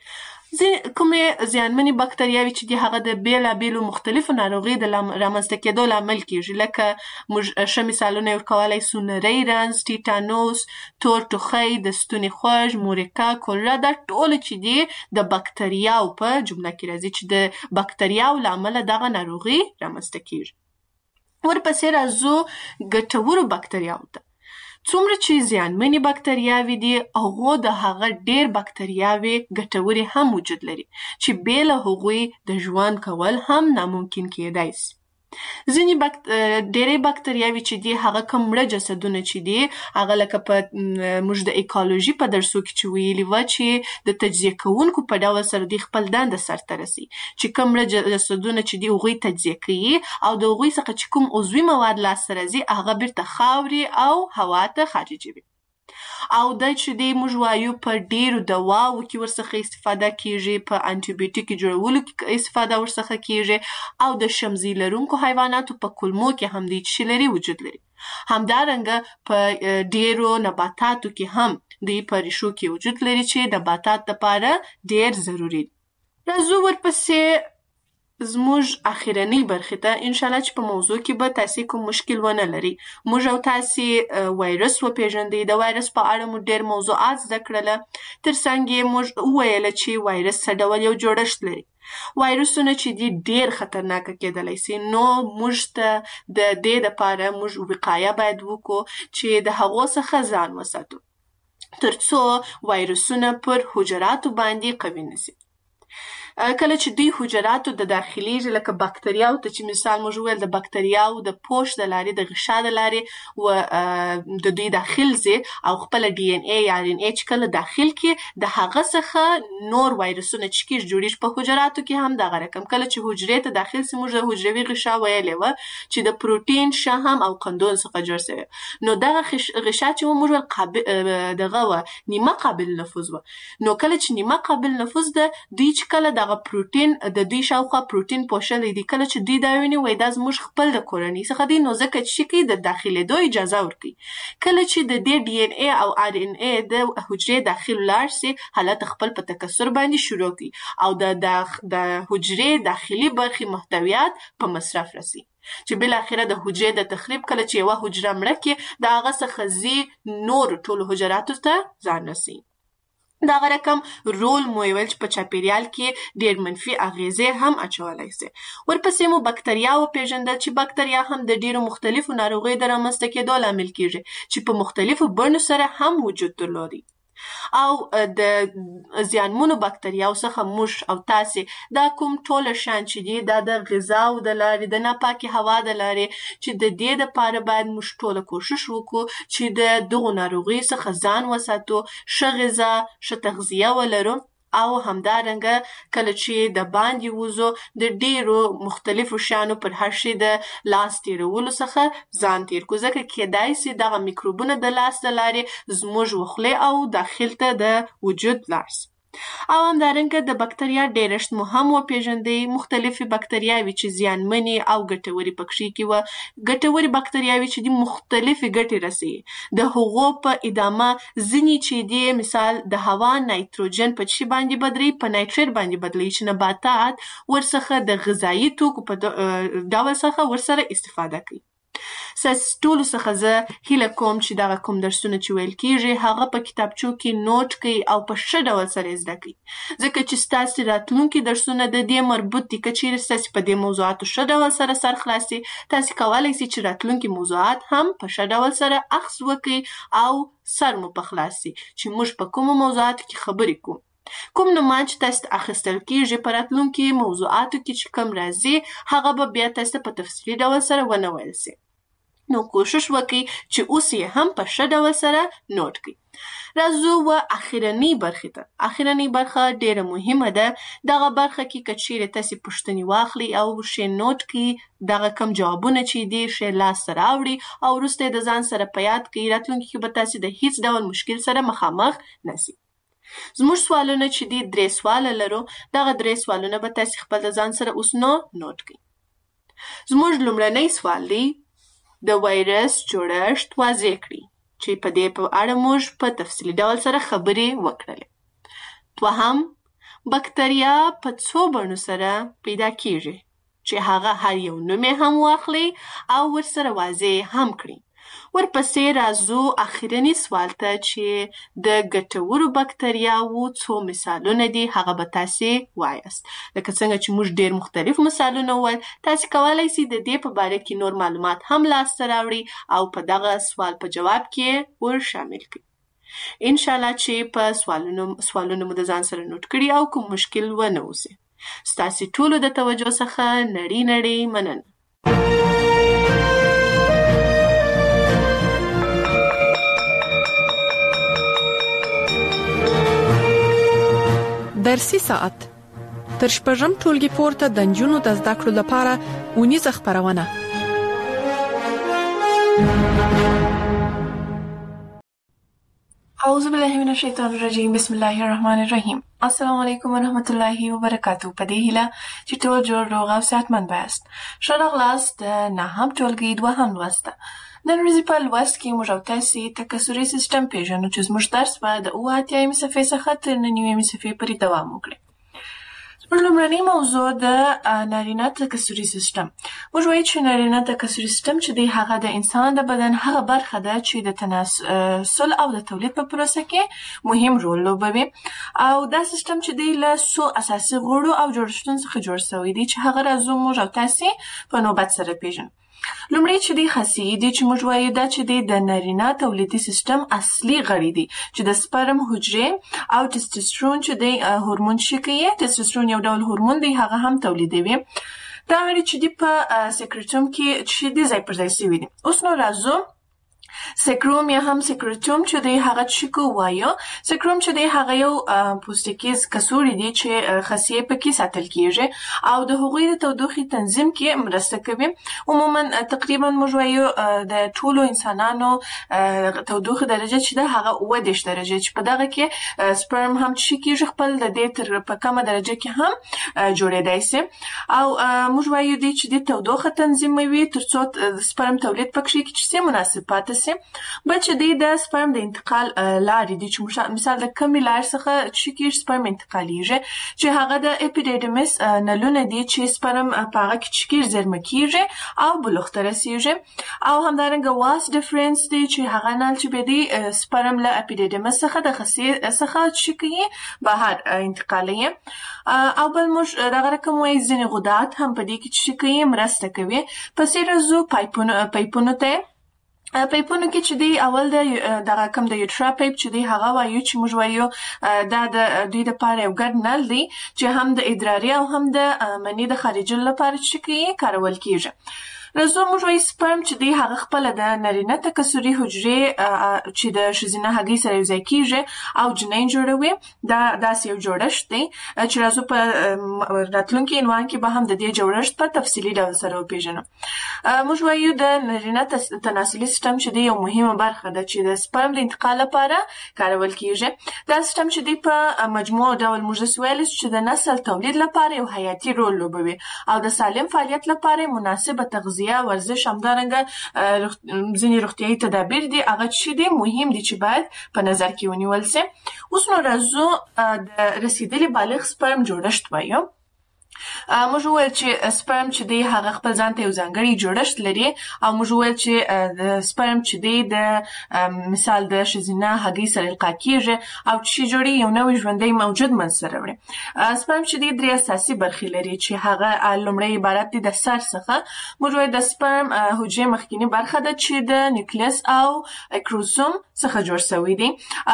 کومې زیانمنې بکتریاوې چې دي هغه د بېلابېلو مختلفو ناروغیو د رامنځته کېدو لامل کېږي، لکه موږ ښه مثالونه یې ورکولی سو نری رنځ، ټیټانوس، تور ټوخی، د ستوني خوږ، مورکا، کولرا، دا ټوله چې دي د بکتریاو په جمله کې راځي چې د بکتریاو له امله دغه ناروغي رامنځته کېږي. ورپسې راځو ګټورو بکتریاوو ته. څومره چې زیانمنې بکتریاوې دي هغو د هغه ډېر بکتریاوې ګټورې هم وجود لري چې بې له هغوی د ژوند کول هم ناممکن کېدای سي. ځینې بکت... ډېرې بکتریاوې چې دي هغه کوم مړه جسدونه چې دي هغه لکه په موږ د ایکالوژي په درسو کې چې ویلي وه چې د تجزیه کوونکو په ډول سره دوی خپل دنده سرته رسي، چې کوم مړه جسدونه چې دي هغوی تجزیه کوي او د هغوی څخه چې کوم عضوي مواد لاسته راځي هغه بیرته خاورې او هوا ته خارجوي. او دا چې دی موږ وایو په ډیرو دواو کې ورڅخه استفاده کیږي، په انټي بیوټیک جوړولو کې استفاده ورڅخه کیږي، او د شمزي لرونکو حیواناتو په کولمو کې هم دی چې لري وجود لري. همدارنګه په ډیرو نباتاتو کې هم دی په ریشو کې وجود لري چې د نباتات لپاره ډیر ضروري دي. راځو ورپسې زموږ اخیرنۍ برخې ته، انشاءالله چې په موضوع کې به تاسې کوم مشکل ونه لري. موږ او تاسې وایرس وپېژندئ، د وایرس په اړه مو ډېر موضوعات زده کړله، تر څنګ یې موږ وویله چې وایرس څه ډول یو جوړښت لري. وایرسونه چې دي ډېر خطرناکه کېدلی سي، نو موږ ته د دې دپاره موږ وقایه باید وکړو چې د هغو څخه ځان وساتو تر څو وایرسونه پر حجراتو باندې قوي نه سي. کله چې دوی حجراتو د داخلي لکه بکتریاو ته چې مثال موږ ویل د بکتریاو د پوش د لارې د غشا د لارې و د دوی داخل زی او خپل ډي ان اي یا ار ان اي چې کله داخل کې د هغه څخه نور وایرسونه چې کیږي جوړیږي په حجراتو کې هم دغه رقم کله چې حجرې ته داخل سي موږ د حجروي غشا ویلې و چې د پروتین شحم او قندون څخه جوړ شوی نو دغه غشا چې موږ قابل دغه و نیمه قابل نفوذ و نو کله چې نیمه قابل نفوذ ده دوی چې کله دغه پروتین د دوی شاوخوا پروتین پوښلې دي کله چې دوی دا ویني وای دا زموږ خپل د کورنۍ څخه دی نو ځکه چې کوي د داخلېدو اجازه ورکوي کله چې د دې ډي ان اي او ار ان اي د حجرې داخل لاړ سي حالت خپل په تکثر باندې شروع کوي او د د حجرې داخلي برخې محتویات په مصرف رسي چې بل اخره د حجرې د تخریب کله چې یو حجره مړه کې د هغه څخه زی نور ټول حجراتو ته ځان رسي دا رقم رول مو ویل چې په چاپیریال کې ډېر منفي اغیزې هم اچولای شي ورپسې مو بکتریا او پیژندل چې بکتریا هم د ډېرو مختلفو ناروغیو د رامنځته کېدو لامل کیږي چې په مختلفو بڼو سره هم وجود درلودي او د زیانمنو بکتریاو څخه موږ او تاسو دا کوم ټول شان چې دي دا د غذا او د لارې د ناپاکي هوا د لارې چې د دې لپاره باید موږ ټول کوشش وکړو چې د دغو ناروغیو څخه ځان وساتو ښه غذا ښه تغذیه ولرو او همدارنګه کله چې د باندې وځو د ډیرو مختلفو شیانو پر هر شي د لاس تیرولو څخه ځان تیر کو ځکه کېدای سي دغه میکروبونه د لاس د لارې زموږ وخلې او داخل ته د وجود لاس او همدارنګه د بکتریا ډیرشت مهم وپیژندې مختلفي بکتریاوي چې زیانمنې او ګټوري پکښې کې و ګټوري بکتریاوي چې د مختلفي ګټې رسي د هغو په ادامه ځینې چې دي مثال د هوا نایتروجن په چی باندې بدلی په نایتریت باندې بدلی چې نباتات ورڅخه د غذایی توکو په ډول څخه ورسره استفاده کوي ساس ټول څخه زه هیله کوم چې دا کوم درسونه چې ویل کیږي هغه په کتابچو کې نوٹ کړئ او په ښه ډول سره زده کړئ ځکه چې ستاسو راتلونکي درسونه د دې مربوط دي که چیرې ستاسو په دې موضوعاتو ښه ډول سره سر خلاصي تاسو کولی شئ چې راتلونکي موضوعات هم په ښه ډول سره اخذ وکړئ او سر مو په خلاص شي چې موږ په کومو موضوعاتو کې خبرې کوو کوم نومان چې تاسو اخیستل کیږي په راتلونکي موضوعاتو کې چې کوم راځي هغه به بیا تاسو په تفصیلي ډول سره ونه ویل شي نو کوشش وکړئ چې اوس یې هم په ښه ډول سره نوٹ کړئ راځو و اخرنۍ برخې ته اخرنۍ برخه ډیره مهمه ده دغه برخه کې که چیرې تاسو پوښتنې واخلئ او ښې نوٹ کړئ دغه کم جوابونه چې دي ښې لاسته راوړئ او وروسته د ځان سره په یاد کړئ راتلونکي کې به تاسو د هیڅ ډول مشکل سره مخامخ نشئ زموږ سوالونه چې دي درې سواله لرو دغه درې سوالونه به تاسو خپل د ځان سره اوس نو نوٹ کړئ زموږ لومړنی سوال دی د وایرس جوړښت واضح کړئ چې په دې په اړه موږ په تفصیلي ډول سره خبرې وکړلې دوهم بکتریا په څو بڼو سره پیدا کیږي چې هغه هر یو نوم یې هم واخلئ او ورسره واضح هم کړئ ورپسې راځو اخرني سوال ته چې د ګټورو بکتریاوو څو مثالونه دي هغه به تاسو وایاست لکه څنګه چې موږ ډېر مختلف مثالونه وویل تاسو کولی شئ د دې په باره کې نور معلومات هم لاسته راوړئ او په دغه سوال په جواب کې ور شامل کړئ انشاءالله چې په سوالونو سوالونه مو د ځان سره نوٹ کړي او کوم مشکل ونه اوسي ستاسو ټولو د توجه څخه نړۍ نړۍ مننه درسي ساعت تر شپږم ټولګي پورته د نجونو د زده کړو لپاره ونیزه خپرونه اعوذ بالله من الشیطان الرجیم بسم الله الرحمن الرحیم السلام علیکم ورحمت الله وبرکاتہ په دې هیله چې ټول جوړ روغ او صحتمند یاست ښه راغلاست د نهم ټولګي دوهم لوست نن ورځې په لوست کې موږ او تاسې تکثري سیسټم پېژنو چې زموږ درس به د اووه اتیایمې صفحې څخه تر نهه نیمې صفحې پورې دوام وکړي زموږ لومړنۍ موضوع د نارینه تکثري سیسټم موږ وایو چې نارینه تکثري سیسټم چې دی هغه د انسان د بدن هغه برخه ده چې د تناسل او د تولید په پروسه کې مهم رول لوبوي او دا سیسټم چې دی له څو اساسي غړو او جوړښتونو څخه جوړ شوی دی چې هغه راځو موږ او تاسې په نوبت سره پېژنو لومړی چې دی خصي دي چې موږ وایو دا چې دی د نارینه تولیدي سیستم اصلي غړي دي چې د سپرم حجرې او ټسټوسټرون چې دی هورمون شکیه ټسټوسټرون یو ډول هورمون دی هغه هم تولیدوي دا غړي چې دی په سیکریټوم کې چې دی ځای پر ځای شوي دي اوس نو راځو سکروم یا هم سکروټوم چې دی هغه چیکو وایو سکروم چې دی هغه یو پوستکیز کڅوړې دي چې خصیه پکې ساتل کیږي او د هغوی د تودوخې تنظیم کې مرسته کوي عموما تقریبا موږ وایو د ټولو انسانانو تودوخې درجه چې ده هغه اووه دېرش درجه چې په دغه کې سپرم هم چې کیږي خپل د دې تر په کمه درجه کې هم جوړېدای شي او موږ وایو دی چې د تودوخه تنظیموي ترڅو سپرم تولید پکې کې چې مناسب پاتې شي بل چې دی د سپرم د انتقال لارې دي چې مثال د کمې لارې څخه چې کېږي سپرم انتقالیږي چې هغه د اپیډیډیمس نلونه دي چې سپرم په هغه کې چې کېږي زیرمه کېږي او بلوغ ته رسېږي او همدارنګه واس ډیفرنس دی چې هغه نل چې به دی سپرم له اپیډیډیمس څخه د خصیې څخه چې کوي بهر انتقالوي او بل موږ دغه رقم وایي ځینې غدات هم په دې کې چې کوي مرسته کوي پسې راځو پایپونو پایپونو ته پایپونو کې چې دی اول د دغه کم د یوټرا پایپ چې دی هغه وایو چې موږ وایو دا د دوی د پاره یو ګډ نل دی چې هم د ادراري او هم د مني د خارجولو لپاره چې کوي کارول کیږي راځو موږ وایو سپرم چې دی هغه خپل د نارینه تکثري حجرې چې د ښځینه هګۍ سره یوځای کیږي او جنین جوړوي دا داسې یو جوړښت دی چې راځو په راتلونکي عنوان کې به هم د دې جوړښت په تفصیلي ډول سره وپېژنو موږ وایو د نارینه تناسلي سیستم چې دی یو مهمه برخه ده چې د سپرم د انتقال لپاره کارول کیږي دا سیستم چې دی په مجموع ډول موږ ویل چې د نسل تولید لپاره یو حیاتي رول لوبوي او د سالم فعالیت لپاره مناسبه تغذیه یا ورزش همدارنګه ځینې روغتیایي تدابیر دي هغه چې دي مهم دي چې باید په نظر کې ونیول شي اوس نو راځو د رسیدلي بالغ سپرم جوړښت وایو موږ وویل چې سپرم چې دی هغه خپل ځان ته یو ځانګړی جوړښت لري او موږ وویل چې د سپرم چې دی د مثال د ښځینه هګۍ سره القا کیږي او چې جوړي یو نوی ژوندی موجود منځته راوړي سپرم چې دی درې اساسي برخې لري چې هغه لومړی عبارت دی د سر څخه موږ وایو د سپرم حجرې مخکینی برخه ده چې د نیوکلیس او کروموسوم څخه جوړ شوی دی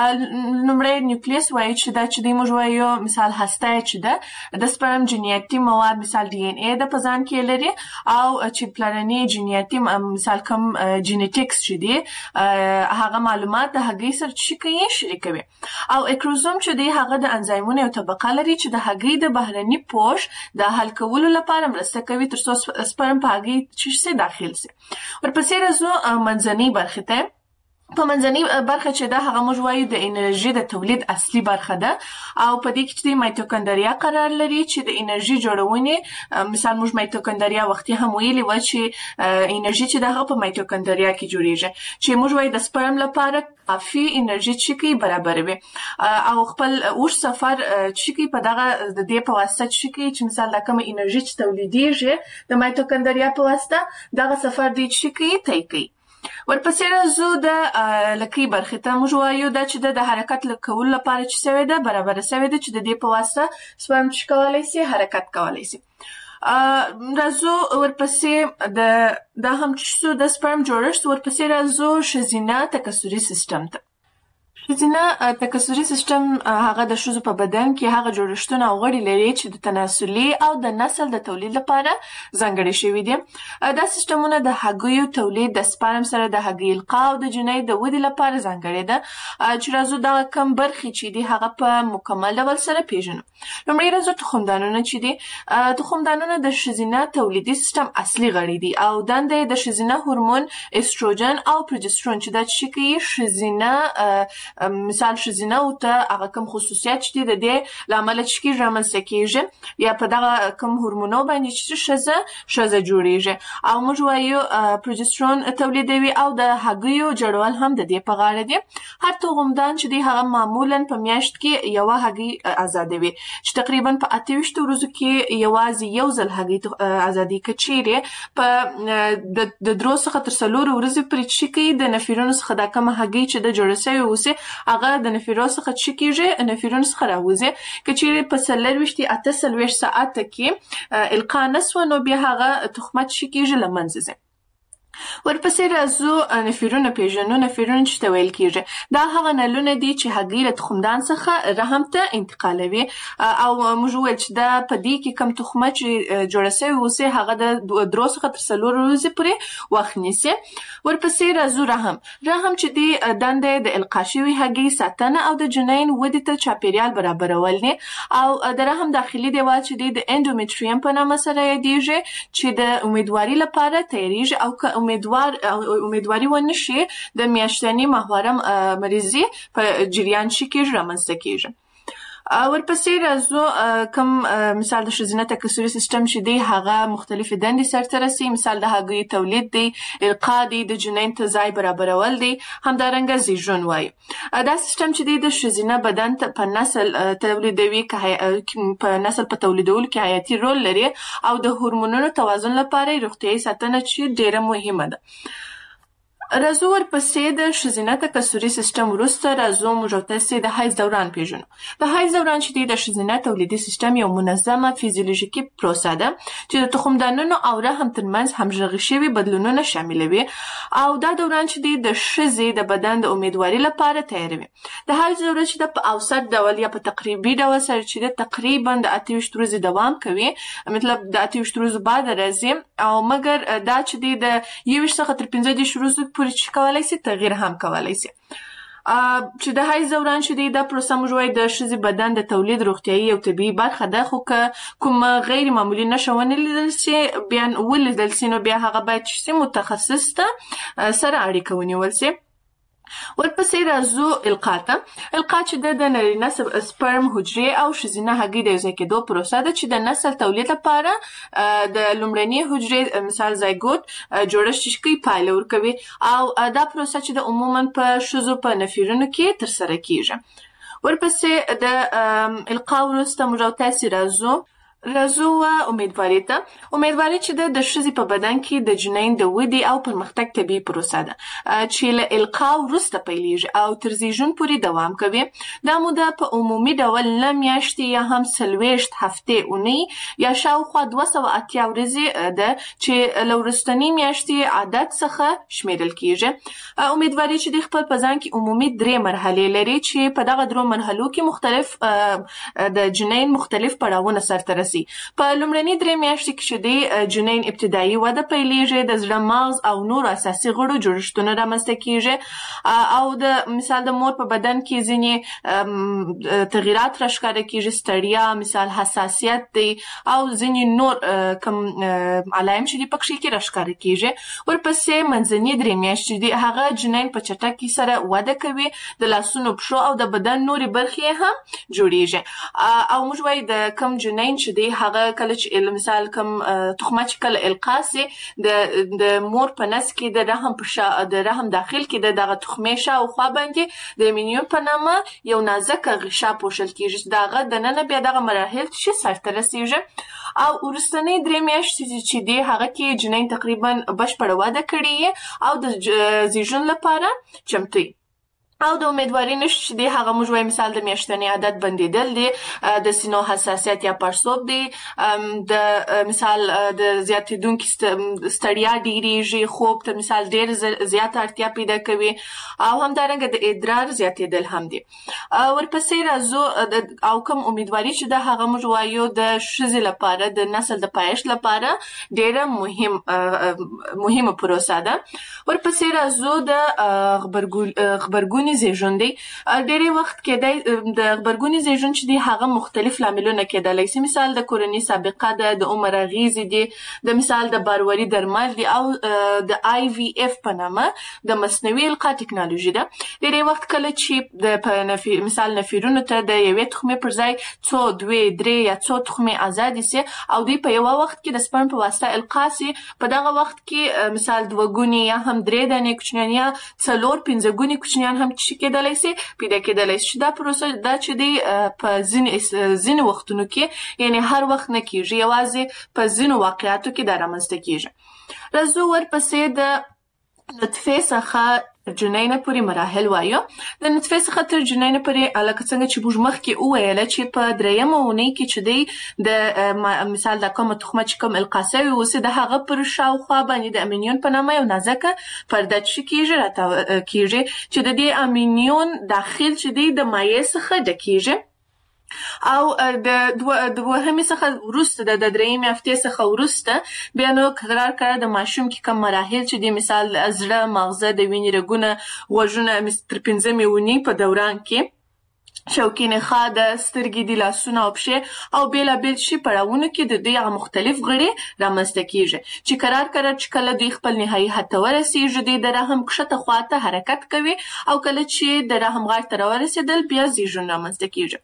لومړی نیوکلیس وایي چې دا چې دی موږ وایو مثال هسته چې ده د سپرم جنیاتي مواد مثال ډي ان اي د پزان کې لري او چې پلاني جینیاتي مثال کوم جینیټکس چې دی هغه معلومات د هګۍ سره چې کوي شریکوي او کروموسوم چې دی هغه د انزایمونو یو طبقه لري چې د هګۍ د بهرني پوښ د حل کولو لپاره مرسته کوي ترڅو سپرم په هګۍ چې داخل شي ورپسې راځو منځنۍ برخه ته په منځنۍ برخه چې ده هغه موږ وایو د انرژي د تولید اصلي برخه ده او په دې کې چې مایټوکاندریا قرار لري چې د انرژي جوړونې مثال موږ مایټوکاندریا وختي هم ویلي و چې انرژي چې ده په مایټوکاندریا کې جوړیږي چې موږ وایو د سپرم لپاره کافي انرژي چې کی برابروي او خپل اوږد سفر چې کی په دغه د دې په واسطه چې کی چې مثال دا کوم انرژي چې تولیدېږي د مایټوکاندریا په واسطه دغه سفر دی چې کی طی کوي ورپسې راځو د لکۍ برخې ته موږ وایو دا چې د حرکت کولو لپاره چې شوې ده برابره شوې ده چې د دې په واسطه سپرم چې کولی شي حرکت کولی شي راځو ورپسې د دا هم چې د سپرم جوړښت ورپسې راځو ښځینه تکثري سیستم ته ښځینه تکثري سیستم هغه د ښځو په بدن کې هغه جوړښتونه او غړي لري چې د تناسلي او د نسل د تولید لپاره ځانګړي شوي دي دا سیستمونه د هګیو تولید د سپرم سره د هګۍ القا او د جنۍ د ودې لپاره ځانګړي ده چې راځو دا کم برخې چې دي هغه په مکمل ډول سره پیژنو لومړی راځو تخمدانونه چې دي تخمدانونه د ښځینه تولیدي سیستم اصلي غړي دي او دنده د ښځینه هورمون استروجن او پروجسترون چې دا چې کوي ښځینه مثال ښځینه او ته هغه کوم خصوصیات چې د دې لامل چې کی رامنځته کیږي یا په دغه کوم هورمونو باندې چې ښځه ښځه جوړیږي او موږ وایو پروجسترون تولیدوي او د هګیو جوړول هم د دې په غاړه دي هر تخمدان چې دی هغه معمولا په میاشت کې یو هګۍ آزادوي چې تقریبا په اته ویشت ورځو کې یوازې یو ځل هګۍ آزادي کچيري په د درو څخه تر څلورو ورځې پرې چې کی د نفرونو څخه د کوم هګۍ چې د جوړ شوی اوسه هغه د نفرونو څخه چې کیږي نفرونو څخه راوځي کچيري په څلورويشت اته څلوېښت ساعت کې القا نسو نو بیا هغه تخمت چې کیږي لمنځه ورپسې راځو نفرونه پیژنو. نفرونه چې ته ویل کېږي دا هغه نلونه دي چې هګۍ له تخمدان څخه رحم ته انتقالوي او موږ وویل چې دا په دې کې کوم تخمه چې جوړه سوې اوسي هغه د درو څخه تر څلورو ورځې پورې وخت نیسي. ورپسې راځو رحم. رحم چې دی دنده د القا شوي هګۍ ساتنه او د جنین ودې ته چاپیریال برابرول دي او د رحم داخلي دیوال چې دی د اندومیټریم په نامه سره یادېږي چې د امیدواري لپاره تیاریږي او که امیدوار امیدواري ونه شي د میاشتني ماهواره مریضي په جریان شي کې رامنځته کېږي. ورپسې راځو کوم مثال د ښځینه تکثري سیستم چې دی هغه مختلفې دندې سرته رسوي. مثال د هګیو تولید دی، القا دی، د جنین ته ځای برابرول دی، همدارنګه زیږون وایي. دا سیستم چې دی د ښځینه بدن ته په نسل تولیدوي په نسل په تولیدولو کې حیاتي رول لري او د هورمونونو توازن لپاره روغتیایي ساتنه چې ډیره مهمه ده. راځو ورپسې د ښځینه تکثري سیستم وروسته راځو موږ ورپسې د حیض دوران پیژنو. د حیض دوران چې دی د ښځینه تولیدي سیستم یو منظمه فیزیولوژیکي پروسه ده چې د تخمدانونو او رحم ترمنځ همغږي شوي بدلونونه شاملوي او دا دوران چې دی د ښځې د بدن د امیدواري لپاره تیاروي. د حیض دوره چې د په اوسط ډول یا په تقریبي ډول سره چې د تقریبا د اته ویشت ورځې دوام کوي، مطلب د اته ویشت ورځو بعد راځي او مګر دا چې دی د یو ویشت څخه تر پنځه دېرش ورځو پورې چې کولای شي تغییر هم کولای شي. چې د حیض دوران چې دی دا پروسه موږ وایو د ښځې بدن د تولید روغتیایي او طبیعي برخه ده، خو که کوم غیر معمولي نښه ونه لیدل شي بیا ولیدل شي نو بیا هغه باید چې متخصص ته سره اړیکه ونیول شي. ورپسې راځو القا ته. القا چې د د نارینه سپرم حجرې او ښځینه هګۍ د یوځای کېدو پروسه ده چې د نسل تولید لپاره د لومړنۍ حجرې مثال زایګوت جوړښت چې کوي پایله ورکوي او دا پروسه چې د عموما په ښځو په نفرونو کې ترسره کېږي. ورپسې د القا وروسته موږ تاسې راځو راځو امیدواري ته. امیدواري چې د ښځې په بدن کې د جنین د ودې او پرمختګ طبیعي پروسه ده چې له القا وروسته پیلېږي او تر زیږون پورې دوام کوي. دا موده په عمومي ډول نه میاشتې یا هم څلوېښت هفتې اونۍ یا شاوخوا دوه سوه اتیا ورځې ده چې له وروستنۍ میاشتې عادت څخه شمیرل کېږي. امیدواري چې د خپل په ځان کې عمومي درې مرحلې لري چې په دغه درو مرحلو کې مختلف د جنین مختلف پړاوونه سرته رسي. په لومړنۍ درې میاشتې کې چې دی جنین ابتدایي وده پیلېږي، د زړه، مغز او نور اساسي غړو جوړښتونه رامنځته کېږي او د مثال د مور په بدن کې ځینې تغییرات راښکاره کېږي، ستړیا، مثال حساسیت دی او ځینې نور کوم علایم چې دي پکښې کې راښکاره کېږي. ورپسې منځنۍ درې میاشتې دي هغه جنین په چټکۍ سره وده کوي، د لاسونو، پښو او د بدن نورې برخې هم جوړېږي او موږ وایو د کوم جنین چې دی هغه کله چې مثال کوم تخمه چې کله القا سي د د مور په نس کې د رحم په شا د رحم داخل کې د دغه تخمې شاوخوا باندې د امینیون په نامه یو نازکه غشا پوښل کېږي. دغه دننه بیا دغه مراحل چې سرته رسېږي او وروستنۍ درې میاشتې چې دی هغه کې جنین تقریبا بشپړه وده کړې او د زیږون لپاره چمتو او د امیدواري نښې چې دی هغه موږ وایو مثال د میاشتني عادت بندېدل دی، د سینو حساسیت یا پړسوب دی، د مثال د زیاتېدونکي ستړیا ډېرېږي، خوب ته مثال ډېر زیاته اړتیا پیدا کوي او همدارنګه د ادرار زیاتېدل هم دی. ورپسې راځو او کوم امیدواري چې ده هغه موږ وایو د ښځې لپاره د نسل د پایښت لپاره ډېره مهم مهمه پروسه ده. ورپسې راځو د غبرګون زیږون دی. ډېری وخت کې د غبرګوني زیږون چې دی هغه مختلف لاملونه کېدلی شي، مثال د کورنۍ سابقه ده، د عمر اغېزې دي، د مثال د بارواري درمل دي او د آی وي اف په نامه د مصنوعي القا ټکنالوژي ده. ډېری وخت کله چې د په نفي مثال نفرونو ته د یوې تخمې پر ځای څو دوې درې یا څو تخمې ازادې سي او دوی په یوه وخت کې د سپرم په واسطه القا سي، په دغه وخت کې مثال دوه ګونې یا هم درې دانې کوچنیان یا څلور پنځه ګونې کوچنیان هم چې کېدلی شي پیدا کېدلی شي. دا پروسه دا چې دی په ځینې ځینې وختونو کې یعنی هر وخت نه کېږي، یوازې په ځینو واقعاتو کې دا رامنځته کېږي. راځو ورپسې د نطفې څخه جنینه پورې مراحل وایو. د نطفه څخه تر جنینه پورې لکه څنګه چې موږ مخکې وویل چې په دریمه اونۍ کې چې دی د مثال د کومه تخمه چې کوم القا سوی اوسي د هغه پر شاوخوا باندې د امینیون په نامه یو نازکه پرده چې کېږي راته کېږي چې د دې امینیون داخل چې دی د مایع څخه ډکېږي او د دوهمې څخه وروسته د درېیمې هفتې څخه وروسته بیا نو قرار کړه د ماشوم کې کوم مراحل چې د مثال زړه، مغزه، د وینې رګونه، غوږونه تر پنځمې اونۍ په دوران کې شوکي نخاع د سترګې د لاسونه او پښې او بېلابېل شي پړاوونو کې د دوی هغه مختلف غړي رامنځته کېږي چې قرار کړه چې کله دوی خپل نهایي حد ته ورسېږي دوی د رحم کښته خواته حرکت کوي او کله چې د رحم غاړې ته راورسېدل بیا زیږون رامنځته کېږي.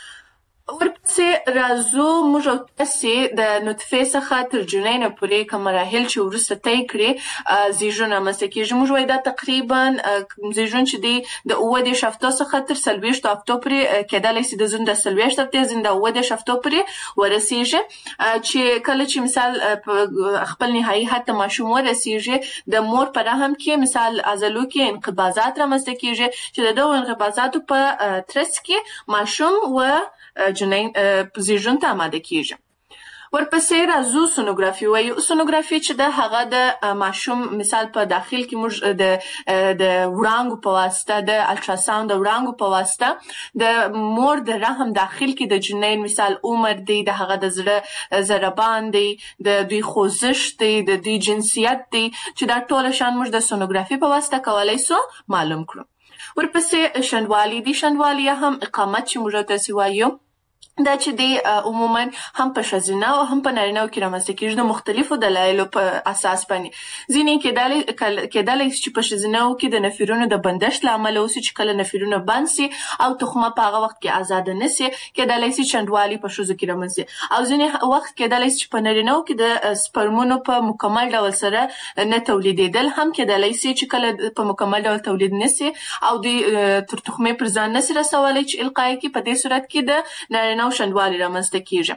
ورپسې راځو موږ او تاسې د نطفې څخه تر جنینه پورې کوم مراحل چې وروسته طی کړي زیږون رامنځته کېږي. موږ وایو دا تقریبا زیږون چې دی د اووه دېرش هفتو څخه تر څلوېښتو هفتو پورې کېدلی سي د ځینو د څلوېښت هفتې ځینو د اووه دېرش هفتو پورې ورسېږي چې کله چې مثال خپل نهایي حد ته ماشوم ورسېږي د مور په رحم کې مثال عضلو کې انقباضات رامنځته کېږي چې د دغو انقباضاتو په ترڅ کې ماشوم و جنین زیږون ته آماده کېږي. ورپسې راځو سونوګرافي وایو. سونوګرافي چې د هغه د ماشوم مثال په داخل کې موږ د د وړانګو په واسطه د الټراساوند د وړانګو په واسطه د مور د رحم داخل کې د جنین مثال عمر دی، د هغه د زړه ضربان دی، د دوی خوځښت دی، د دوی جنسیت دی چې دا ټول شان موږ د سونوګرافي په واسطه کولای سو معلوم کړو. ورپسې شنډوالي دی. شنډوالي هم اقامت چې موږ تاسې وایو دا چې دی عموما هم په ښځینه او هم په نارینه‌و کې رامنځته کېږي د مختلفو دلایلو په اساس باندې. ځینې کېدلی شي چې په ښځینه‌و کې د نفرونو د بندښت له امله اوسي چې کله نفرونه بند سي او تخمه په هغه وخت کې ازاده نه سي کېدلی شي شنډوالي په ښځو کې رامنځته سي او ځینې وخت کېدلی شي چې په نارینه‌و کې د سپرمونو په مکمل ډول سره نه تولیدېدل هم کېدلی شي چې کله په مکمل ډول تولید نه سي او دوی تر تخمې پر ځان نه سي رسولی چې القا یې کړي. په دې صورت کې د نارینه او شنډوالي رامنځته کېږي.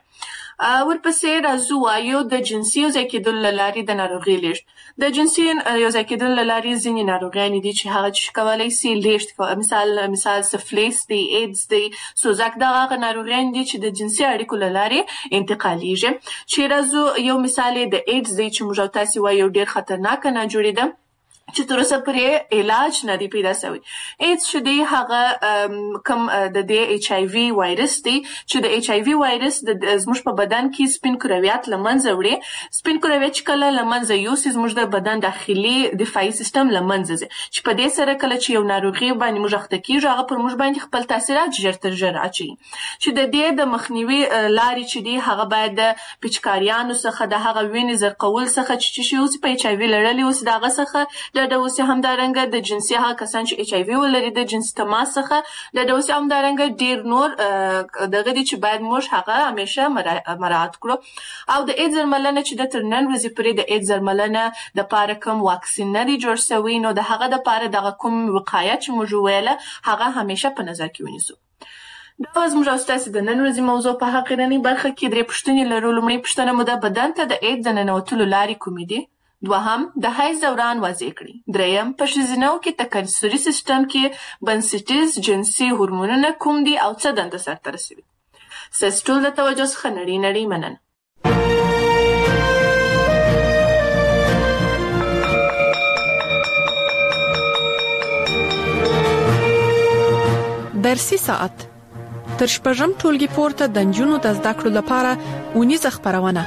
ورپسې راځو وایو د جنسي یو ځای کېدلو له لارې د ناروغۍ لیږد. د جنسي یو ځای کېدلو له لارې ځینې ناروغیانې دي چې هغه چې کولی سي لیږد مثال مثال سفلیس دی، ایډز دی، سوزک دغه هغه ناروغیانې دي چې د جنسي اړیکو له لارې انتقالیږي. چې راځو یو مثال یې د ایډز دی چې موږ او تاسې وایو ډېر خطرناکه ناجوړې ده چې تر اوسه پورې علاج نه دی پیدا شوی. ایډز چې دی هغه کوم د دې ایچ آی وي وایرس دی چې د ایچ آی وي وایرس د زموږ په بدن کې سپین کرویات له منځه وړي. سپین کرویات چې کله له منځه یوسي زموږ د بدن داخلي دفاعي سیستم له منځه ځي چې په دې سره کله چې یو ناروغي باندې موږ اخته کېږو هغه پر موږ باندې خپل تاثیرات ژر تر ژره اچوي. چې د دې د مخنیوي لارې چې دی هغه باید د پیچکاریانو څخه د هغه وینې زرقول څخه چې شي اوس په ایچ آی وي لرلي اوس د هغه څخه د اوسې همدارنګه د جنسي هغه کسان چې ایچ آی وي ولري د جنسي تماس څخه د اوسې همدارنګه ډېر نور دغه دي چې باید موږ هغه همیشه مراعات کړو. او د ایډز درملنه چې د تر نن ورځې پورې د ایډز درملنه دپاره کوم واکسین نه دی جوړ شوی نو د هغه دپاره دغه کوم وقایه چې موږ ویله هغه همیشه په نظر کې ونیسو. دا زموږ او ستاسې د نن ورځې موضوع په حقیقي برخه کې درې پوښتنې لرو. لومړۍ پوښتنه مو ده بدن ته د ایډز د ننوتلو لارې کومې دي؟ دوهم د حیض دوران واضح کړي. دریم په ښځینه‌و کې تکثري سیستم کې بنسټیز جنسي هورمونونه کوم دي او څه دنده سرته رسوي؟ ستاسو ټول د توجه څخه نړۍ نړۍ مننه. درسي ساعت تر شپږم ټولګي پورته د نجونو د زده کړو لپاره اونیزه خبرونه.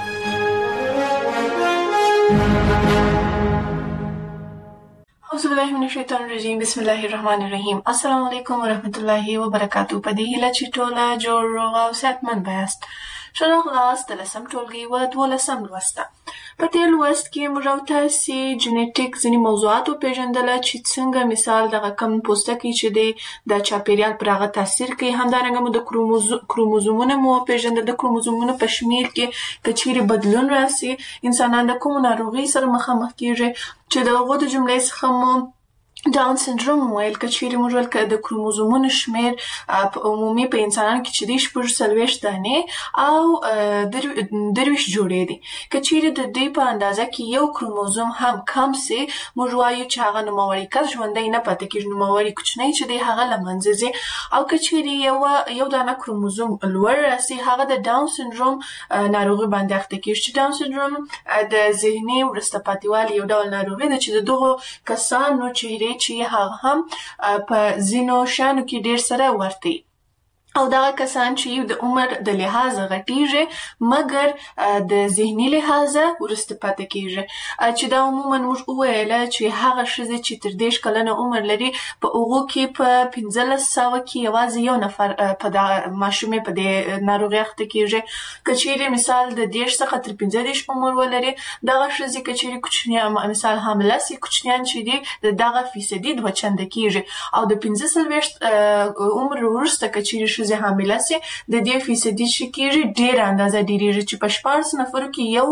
أعوذ بالله من الشیطان الرجیم. بسم الله الرحمن الرحیم. السلام علیکم ورحمت الله وبرکاته. په دې هیله چې ټوله جوړ روغ او صحتمند یاست. ښه راغلاست د لسم ټولګي و دولسم لوست ته. په دې لوست کې موږ او تاسې جنیټیک ځینې موضوعات وپېژندله چې څنګه مثال دغه کم پوستکی چې دی د چاپېریال پر هغه تاثیر کوي. همدارنګه مو د کروموزومونه مو وپېژندل. د کروموزومونو په شمېر کې که چیرې بدلون راسي انسانان د کومو ناروغۍ سره مخامخ کېږي چې د هغو د جملې څخه مو داون سندروم ویل کچېرې موږ ول د کروموزومونو شمیر په عمومي په انسانانو کې چې دی شپږ څلوېښت دانې او درویشت جوړې دي. کچېرې د دوی په اندازه کې یو کروموزوم هم کم سي موږ وایو چې هغه نوموړی کس ژوندی نه پاتې کېږي، نوموړی کوچنی چې دی هغه له منځه ځي. او کچېرې یو یو دانه کروموزوم لوړ راسي هغه د ډاون سندروم ناروغي باندې اخته کېږي چې ډاون سندروم د ذهني وروسته پاتې والي یو ډول ناروغي ده چې د دغو کسانو چهرې چې هغه هم په ځینو شیانو کې ډېر سره ورته او دغه کسان چې د عمر د لحاظه غټیږي مګر د ذهني لحاظه وروسته پاتې کېږي. چې دا عموما موږ وویله چې هغه ښځې چې تر دېرش کلنه عمر لري په هغو کې په پنځلس سوه کې یوازې یو نفر په دغه ماشومې په دې ناروغۍ اخته کېږي. که چیرې مثال د دېرش څخه تر پنځه دېرش عمر ولري دغه ښځې که چیرې کوچنیان مثال حامله سي کوچنیان چې دي د دغه فیصدي دوه چنده کېږي او د پنځه څلوېښت عمر وروسته که چیرې ښځې حامله سي د دې فیصدي چې کېږي ډېره اندازه ډېرېږي چې په شپاړس نفرو کې یو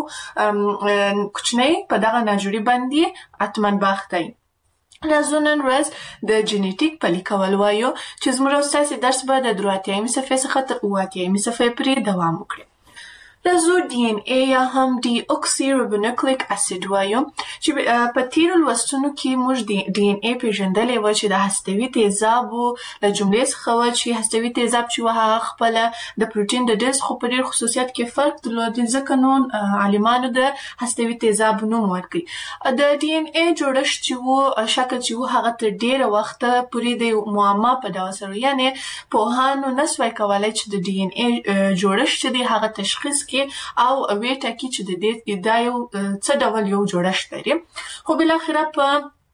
کوچنی په دغه ناجوړي باندې حتما باخته وي. راځو نن ورځ د جینیټیک پلي کول وایو چې زموږ او ستاسې درس به د درې اتیایمې صفحې څخه تر اووه اتیایمې صفحې پورې دوام وکړي. راځو ډي ان اے یا هم ډي اوکسي ربونوکلیک اسید وایو چې په تیرو لوستونو کې موږ ډي ان اے پیژندلی و چې د هستوي تیزابو له جملې څخه و چې هستوي تیزاب چې و هغه خپله د پروټین د ډول خو په ډېر خصوصیات کې فرق درلود ځکه نو عالمانو د هستوي تیزاب نوم ورکړي. د ډي ان اے جوړښت چې و شکل چې و هغه تر ډېره وخته پورې د معما په ډول سره یعنې پوهانو نسوای کولی چې د ډي ان اے جوړښت چې دی هغه تشخیص کې او وی ټاکي چې د دې دا یو څه ډول یو جوړښت لري. خو بالاخره په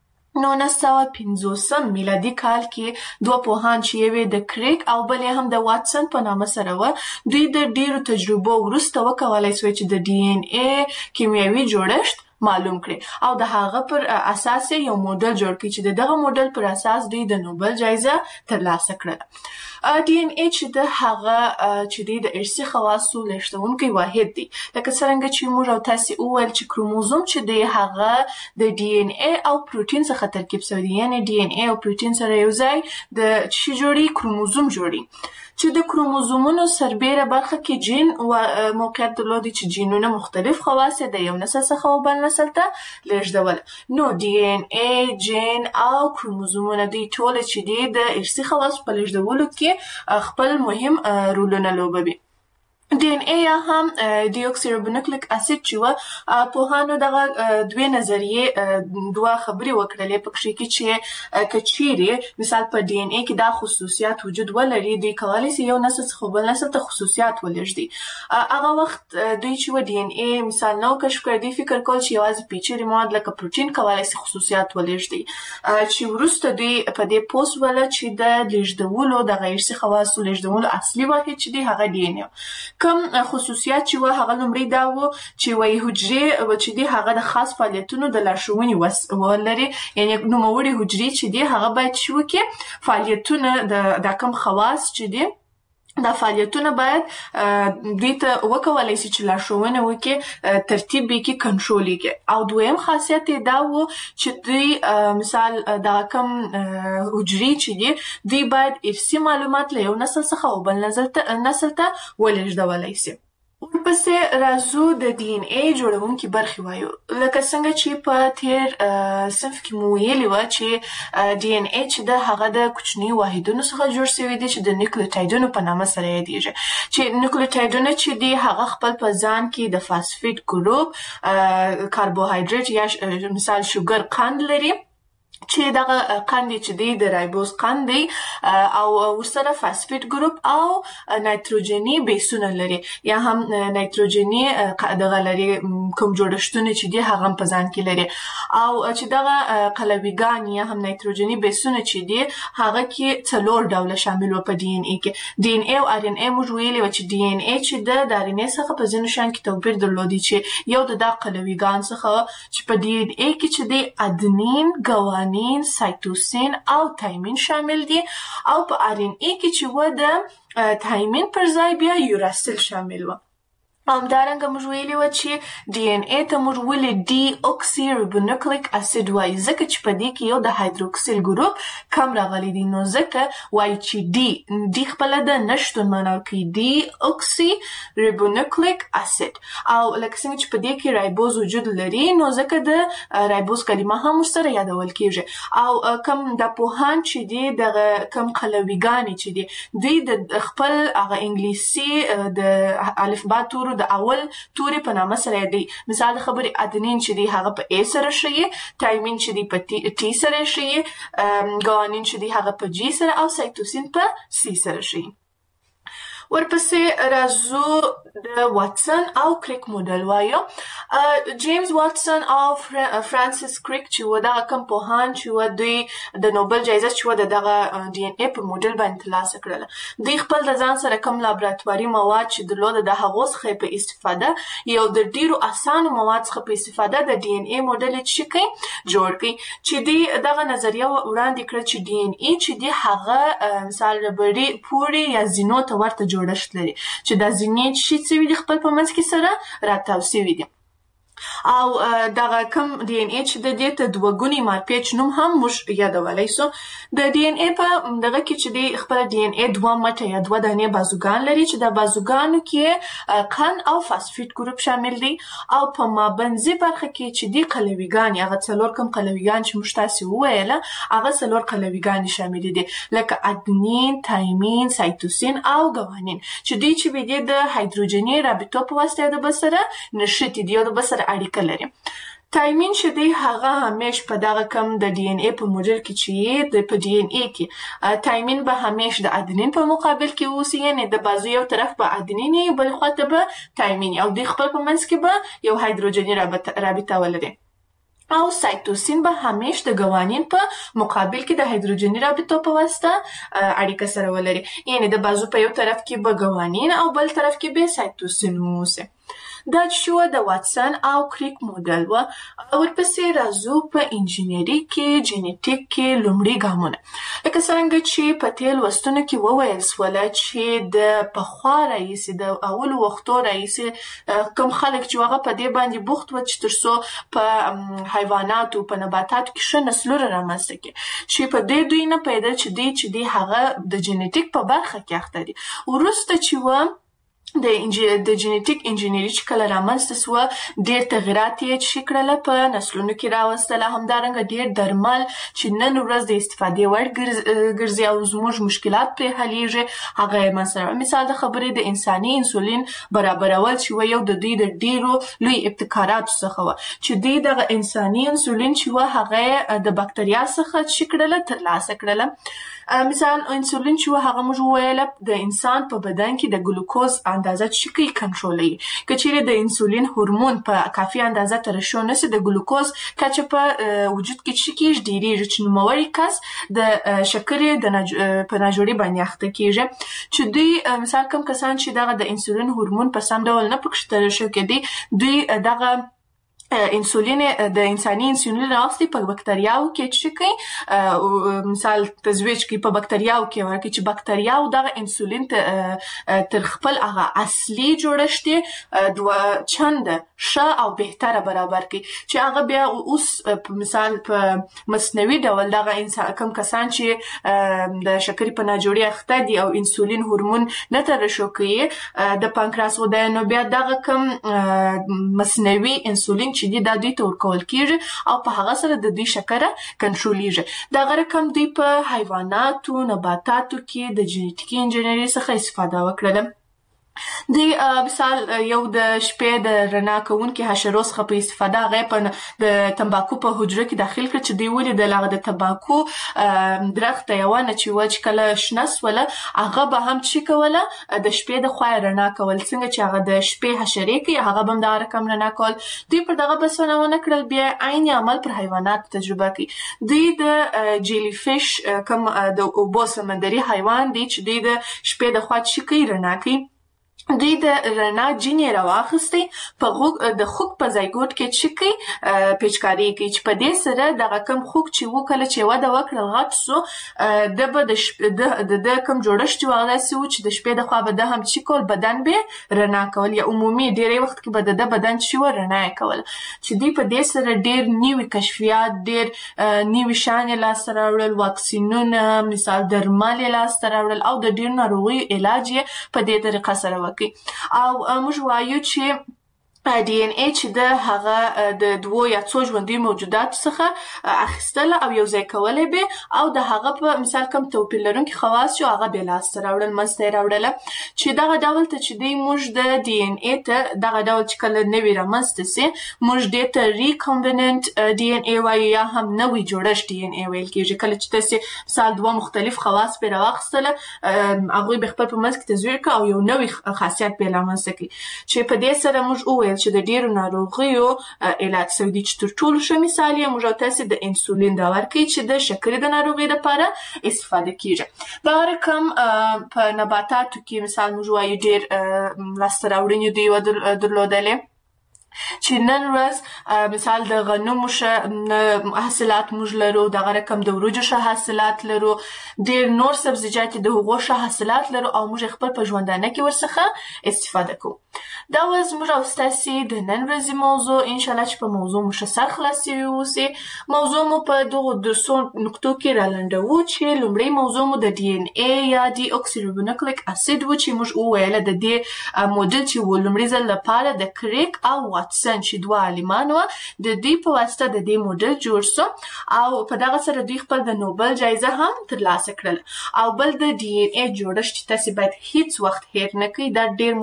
نولس سوه پنځوسم میلادي کال کې دوه پوهان چې یو د کریک او بل هم د واټسن په نامه سره و دوی د ډیرو تجربو وروسته وکولای شوی چې د ډي ان اے کیمیاوي جوړښت معلوم کړي او د هغه پر اساس یو موډل جوړ کړي چې دغه موډل پر اساس دوی د نوبل جایزه ترلاسه کړه. ډي ان اے چې د هغه چې د ارثي خواصو لېږدونکی واحد دی لکه څرنګه چې موږ او تاسې وویل چې کروموزوم چې دی هغه د ډي ان اے او پروټین څخه ترکیب شوی دی یعنې ډي ان اے او پروټین سره یو ځای د څه جوړي کروموزوم جوړي چې د کروموزومونو سربیره برخه کې جین موقعیت درلودي چې جینونه مختلف خواص د یو نسل څخه بل نسل ته لېږدول. نو ډي ان اے جین او کروموزومونه دوی ټول چې دي د ارثي خواصو په لېږدولو کې خپل مهم رولونه لوبوي. ډي ان اے یا هم ډي اوکسي ربونوکلیک اسید چې و پوهانو دغه دوه نظریې دوه خبرې وکړلې په کې کې چې کچيري مثال په ډي ان اے کې دا خصوصیات وجود ولري دوی کولای شي یو نسل څخه بل نسل ته خصوصیات ولېږدي. هغه وخت دوی چې و ډي ان اے مثال نو کشف کړ دوی فکر کول چې یوازې پیچلي مواد لکه پروټین کولای شي خصوصیات ولېږدي چې وروسته دوی په دې پوس ولا چې د لېږدولو د غیر څه خواصو لېږدولو اصلي واحد چې دی هغه ډي ان اے کوم خصوصیات چې و هغه لومړی دا و چې وایي حجرې چې دی هغه د خاص فعالیتونو د لارښوونې ولري یعنې نوموړي حجرې چې دی هغه باید چې وکړي فعالیتونه د کوم خواص چې دی دا فعالیتونه باید دوی ته وکولای شي چې لارښوونه وکړي ترتیب یې کړي کنټرول یې کړي. او دویم خاصیت یې دا و چې دوی مثال دا کوم حجرې چې دي دوی باید ارثي معلومات له یو نسل څخه بل نسل ته ولېږدولی شي. ورپسې راځو د ډي ان اے جوړونکي برخې وایو لکه څنګه چې په تیر صنف کې مو ویلي وه چې ډي ان اے چې د هغه د کوچنیو واحدونو څخه جوړ شوی دی چې د نیوکلیوټایډونو په نامه سره یادیږي چې نیوکلیوټایډونه چې دي هغه خپل په ځان کې د فاسفیټ ګروپ کاربوهایډریټ یا مثال شوګر قند لري چې دغه قند چې دی د رایبوز قند دی او ورسره فاسفیټ ګروپ او نایتروجني بیسونه لري یا هم نایتروجني دغه لري کوم جوړښتونه چې دی هغه په ځان کې لري او چې دغه قلویګان یا هم نایتروجني بیسونه چې دی هغه کې څلور ډوله شامل و په ډي ان اے کې. ډي ان اے او ار ان اے موږ ویلي و چې ډي ان اے چې د ار ان اے څخه په ځینو شیانو کې توپیر درلودي چې یو د دغه قلویګان څخه چې په ډي ان اے کې چې دی ادنین ګوانین سایتوسین او تایمین شامل دي او په ار ان اے کې چې و د تایمین پر ځای بیا یوراسیل شامل و. همدارنګه موږ ویلي وو چې ډي ان اے ته موږ ولې ډي اوکسي رایبونوکلیک اسید وایي ځکه چې په دې کې یو د هایدروکسیل ګروپ کم راغلی دی نو ځکه وایي چې ډي ډي خپله د نشتون معنا ورکوي ډي اوکسي رایبونوکلیک اسید او لکه څنګه چې په دې کې رایبوز وجود لري نو ځکه د رایبوز کلمه هم ورسره یادول کیږي او کم د پوهان چې دي دغه کم قلویګانې چې دي دوی د خپل هغه انګلیسي د الفبا تورو د اول توري په نامه سره دی مثال د خبرې ادنین چې دی هغه په ا سره شي تایمین چې دی په ټي سره شي ګوانین چې دی هغه په جی سره او سایتوسین په سی سره شي ورپسې راځو د واټسن او کریک موډل وایو جیمز واټسن او فرانسیس کریک چې و دغه کم پوهان چې و دوی د نوبل جایزه چې و د دغه ډي ان اے په موډل باندې ترلاسه کړله دوی خپل د ځان سره کم لابراتواري مواد چې درلوده د هغو څخه په استفاده یو د ډیرو اسانو مواد څخه په استفاده د ډي ان اے موډل یې څه کوي جوړ کړي چې دوی دغه نظریه وړاندې کړه چې ډي ان اے چې دی هغه مثال ربړي پوري یا زینو ته ورته جوړښت لري چې دا زینې چې څه وي د خپل په منځ کې سره راتاو سوي دي او دغه کم ډي ان اے چې د دې ته دوه ګونی مارپیچ نوم هم موږ یادولی سو د ډي ان اے په دغه کې چې دی خپل ډي ان اے دوه مټه یا دوه دانې بازوګان لري چې د بازوګانو کې قند او فاسفیټ ګروپ شامل دي او په مابنځي برخه کې چې دی قلویګان هغه څلور کم قلویګان چې موږ تاسې وویله هغه څلور قلویګانې شامل دي لکه ادنین تایمین سایتوسین او ګوانین چې دوی چې وي د هایدروجني رابطو په واسطه د بل سره نښتي دي او د بل سره اړیکه لري تایمین چې دی هغه همیش په دغه کم د ډي ان اے په موډل کې چې د په ډي ان اے کې تایمین به همیش د ادنین په مقابل کې اوسي یعنی د بازو یو طرف به ادنین وي بل خواته به تایمین او د خپل په منځ کې به یو هایدروجني رابطه ولري او سایتوسین به همیش د ګوانین په مقابل کې د هایدروجني رابطو په واسطه اړیکه سره ولري یعنی د بازو په یو طرف کې به ګوانین او بل طرف کې به سایتوسین اوسي دا شو د واټسن او کریک موډل و ورپسې راځو په انجینری کې جینیټیک کې لومړي ګامونه لکه څنګه چې په تیر لوستونو کې وویل سوله چې د پخوا راهیسې د اولو وختو راهیسې کوم خلک چې هغه په دې باندې بوخت و چې تر څو په حیواناتو په نباتاتو کې ښه نسلونه رامنځته کړي چې په دې دوی نه پیدا چې دی چې دی هغه د جینیټیک په برخه کې اخته دي وروسته چې و د د جینیټیک انجینری چې کله رامنځته سوه ډېر تغیرات یې چې کړله په نسلونو کې راوستله همدارنګه ډېر درمل چې نن ورځ د استفادې وړ ګرځي او زموږ مشکلات پرې حلیږي هغه یې مثلا مثال د خبرې د انساني انسولین برابرول چې و یو د دوی د ډېرو لوی ابتکاراتو څخه و چې دوی دغه انساني انسولین چې و هغه د بکتریا څخه چې کړله ترلاسه کړله مثال انسولین چې و هغه موږ وویله د انسان په بدن کې د ګلوکوز اندازه چې کوي کنټرولوي که چیرې د انسولین هورمون په کافي اندازه ترشح نشي د ګلوکوز کچه په وجود کې چې کېږي ډېرېږي چې نوموړی کس د شکرې د نج... په ناجوړي باندې اخته کېږي چې دوی مثال کوم کسان چې دغه د انسولین هورمون په سم ډول نه پکې ترشح کېدي دوی دغه انسولین د انساني انسولین راوستي په بکتریاو کې چې کوي مثال تزویج کې په بکتریاو کې ورکړي چې بکتریاو دغه انسولین تر خپل هغه اصلي جوړښت دوه چنده ښه او بهتره برابر کړي چې هغه بیا اوس مثال په مصنوعي ډول دغه انسان کوم کسان چې د شکرې په ناجوړي اخته دي او انسولین هورمون نه ترشح کوي د پانکراس و نو بیا دغه کوم مصنوعي انسولین چې دی دا دوی ته ورکول کېږي او په هغه سره د دوی شکره کنټرولېږي دغه رقم دوی په حیواناتو نباتاتو کې د جینیټیکي انجینري څخه استفاده وکړله دوی مثال یو د شپې د رڼا کوونکي حشرو څخه په استفاده هغه په د تمباکو په حجره کې داخل کړ چې دوی ولیدل هغه د تمباکو درخت یوه نه چې وه چې کله شنه سوله هغه به هم چې کوله د شپې د خوا رڼا کول څنګه چې هغه د شپې حشرې کوي هغه به هم دغه رقم رڼا کول دوی پر دغه بسنه ونه کړل بیا عین عمل پر حیواناتو تجربه کوي دوی د جیلی فش کوم د اوبو سمندري حیوان دی چې دوی د شپې د خوا چې کوي رڼا کوي دوی د رڼا جینې راواخیستې په غوږ د خوک په زایګوټ کې چې کوي پیچکاري کوي چې په دې سره دغه کم خوک چې و کله چې وده وکړل غټ سو د به د شپ د کم جوړښت و هغه سي و چې د شپې د خوا به د هم چې کول بدن به رڼا کول یا عمومي ډېری وخت کې به د بدن چې و رڼا کول چې دوی په دې سره ډېر نوي کشفیات ډېر نوي شان لاسته راوړل واکسینونه مثال درمل لاسته راوړل او د ډېر ناروغیو علاج په دې طریقه سره وکړي او موږ وایو چې ډي ان اي چې د هغه د دوو یا څو ژوندي موجودات څخه اخیستل او یو ځای کولای به او د هغه په مثال کوم توپیر لرونکي خواص چې هغه به لاسته راوړل مسته راوړل چې دغه ډول ته چې دی موږ د ډي ان اي ته دغه ډول چې کله نوی رامنځته سي موږ دې ته ریکامبیننت ډي ان اي وایو یا هم نوی جوړښت ډي ان اي ویل کېږي کله چې تاسو مثال دوه مختلف خواص به راوخستل هغه به خپل په منځ کې تزویر کا او یو نوی خاصیت به لامل سکی چې په دې سره موږ چې د ډیرو ناروغیو علاج شوی دی چې تر ټولو ښه مثال یې موږ تاسو د انسولین دا ورکوي چې د شکرې د ناروغۍ لپاره استفاده کیږي دا رقم په نباتاتو کې مثال موږ وایو ډیر لاسته راوړنې دی درلودلې چې نن ورځ مثال د غنمو ښه حاصلات موږ لرو دغه رقم د وریجو ښه حاصلات لرو ډیر نور سبزیجات د هغو ښه حاصلات لرو او موږ خپل په ژوندانه کې ورڅخه استفاده کوو دا و زموږ او ستاسو د نن ورځې موضوع ان شاء الله چې په موضوع مو ښه سر خلاصوي اوسي موضوع مو په دغو درسو نقطو کې رالنډوو چې لومړی موضوع مو د ډي ان اي یا ډي اوکسیریبونوکلیک اسید و چې موږ وویل د دې موډل چې و لومړي ځل لپاره د کریک او واټسن چې دوه عالمان و د دوی په واسطه د دې موډل جوړ شو او په دغه سره دوی خپل د نوبل جایزه هم ترلاسه کړل او بل د ډي ان اي جوړښت چې تاسو باید هیڅ وخت هیر نه کړئ دا ډیر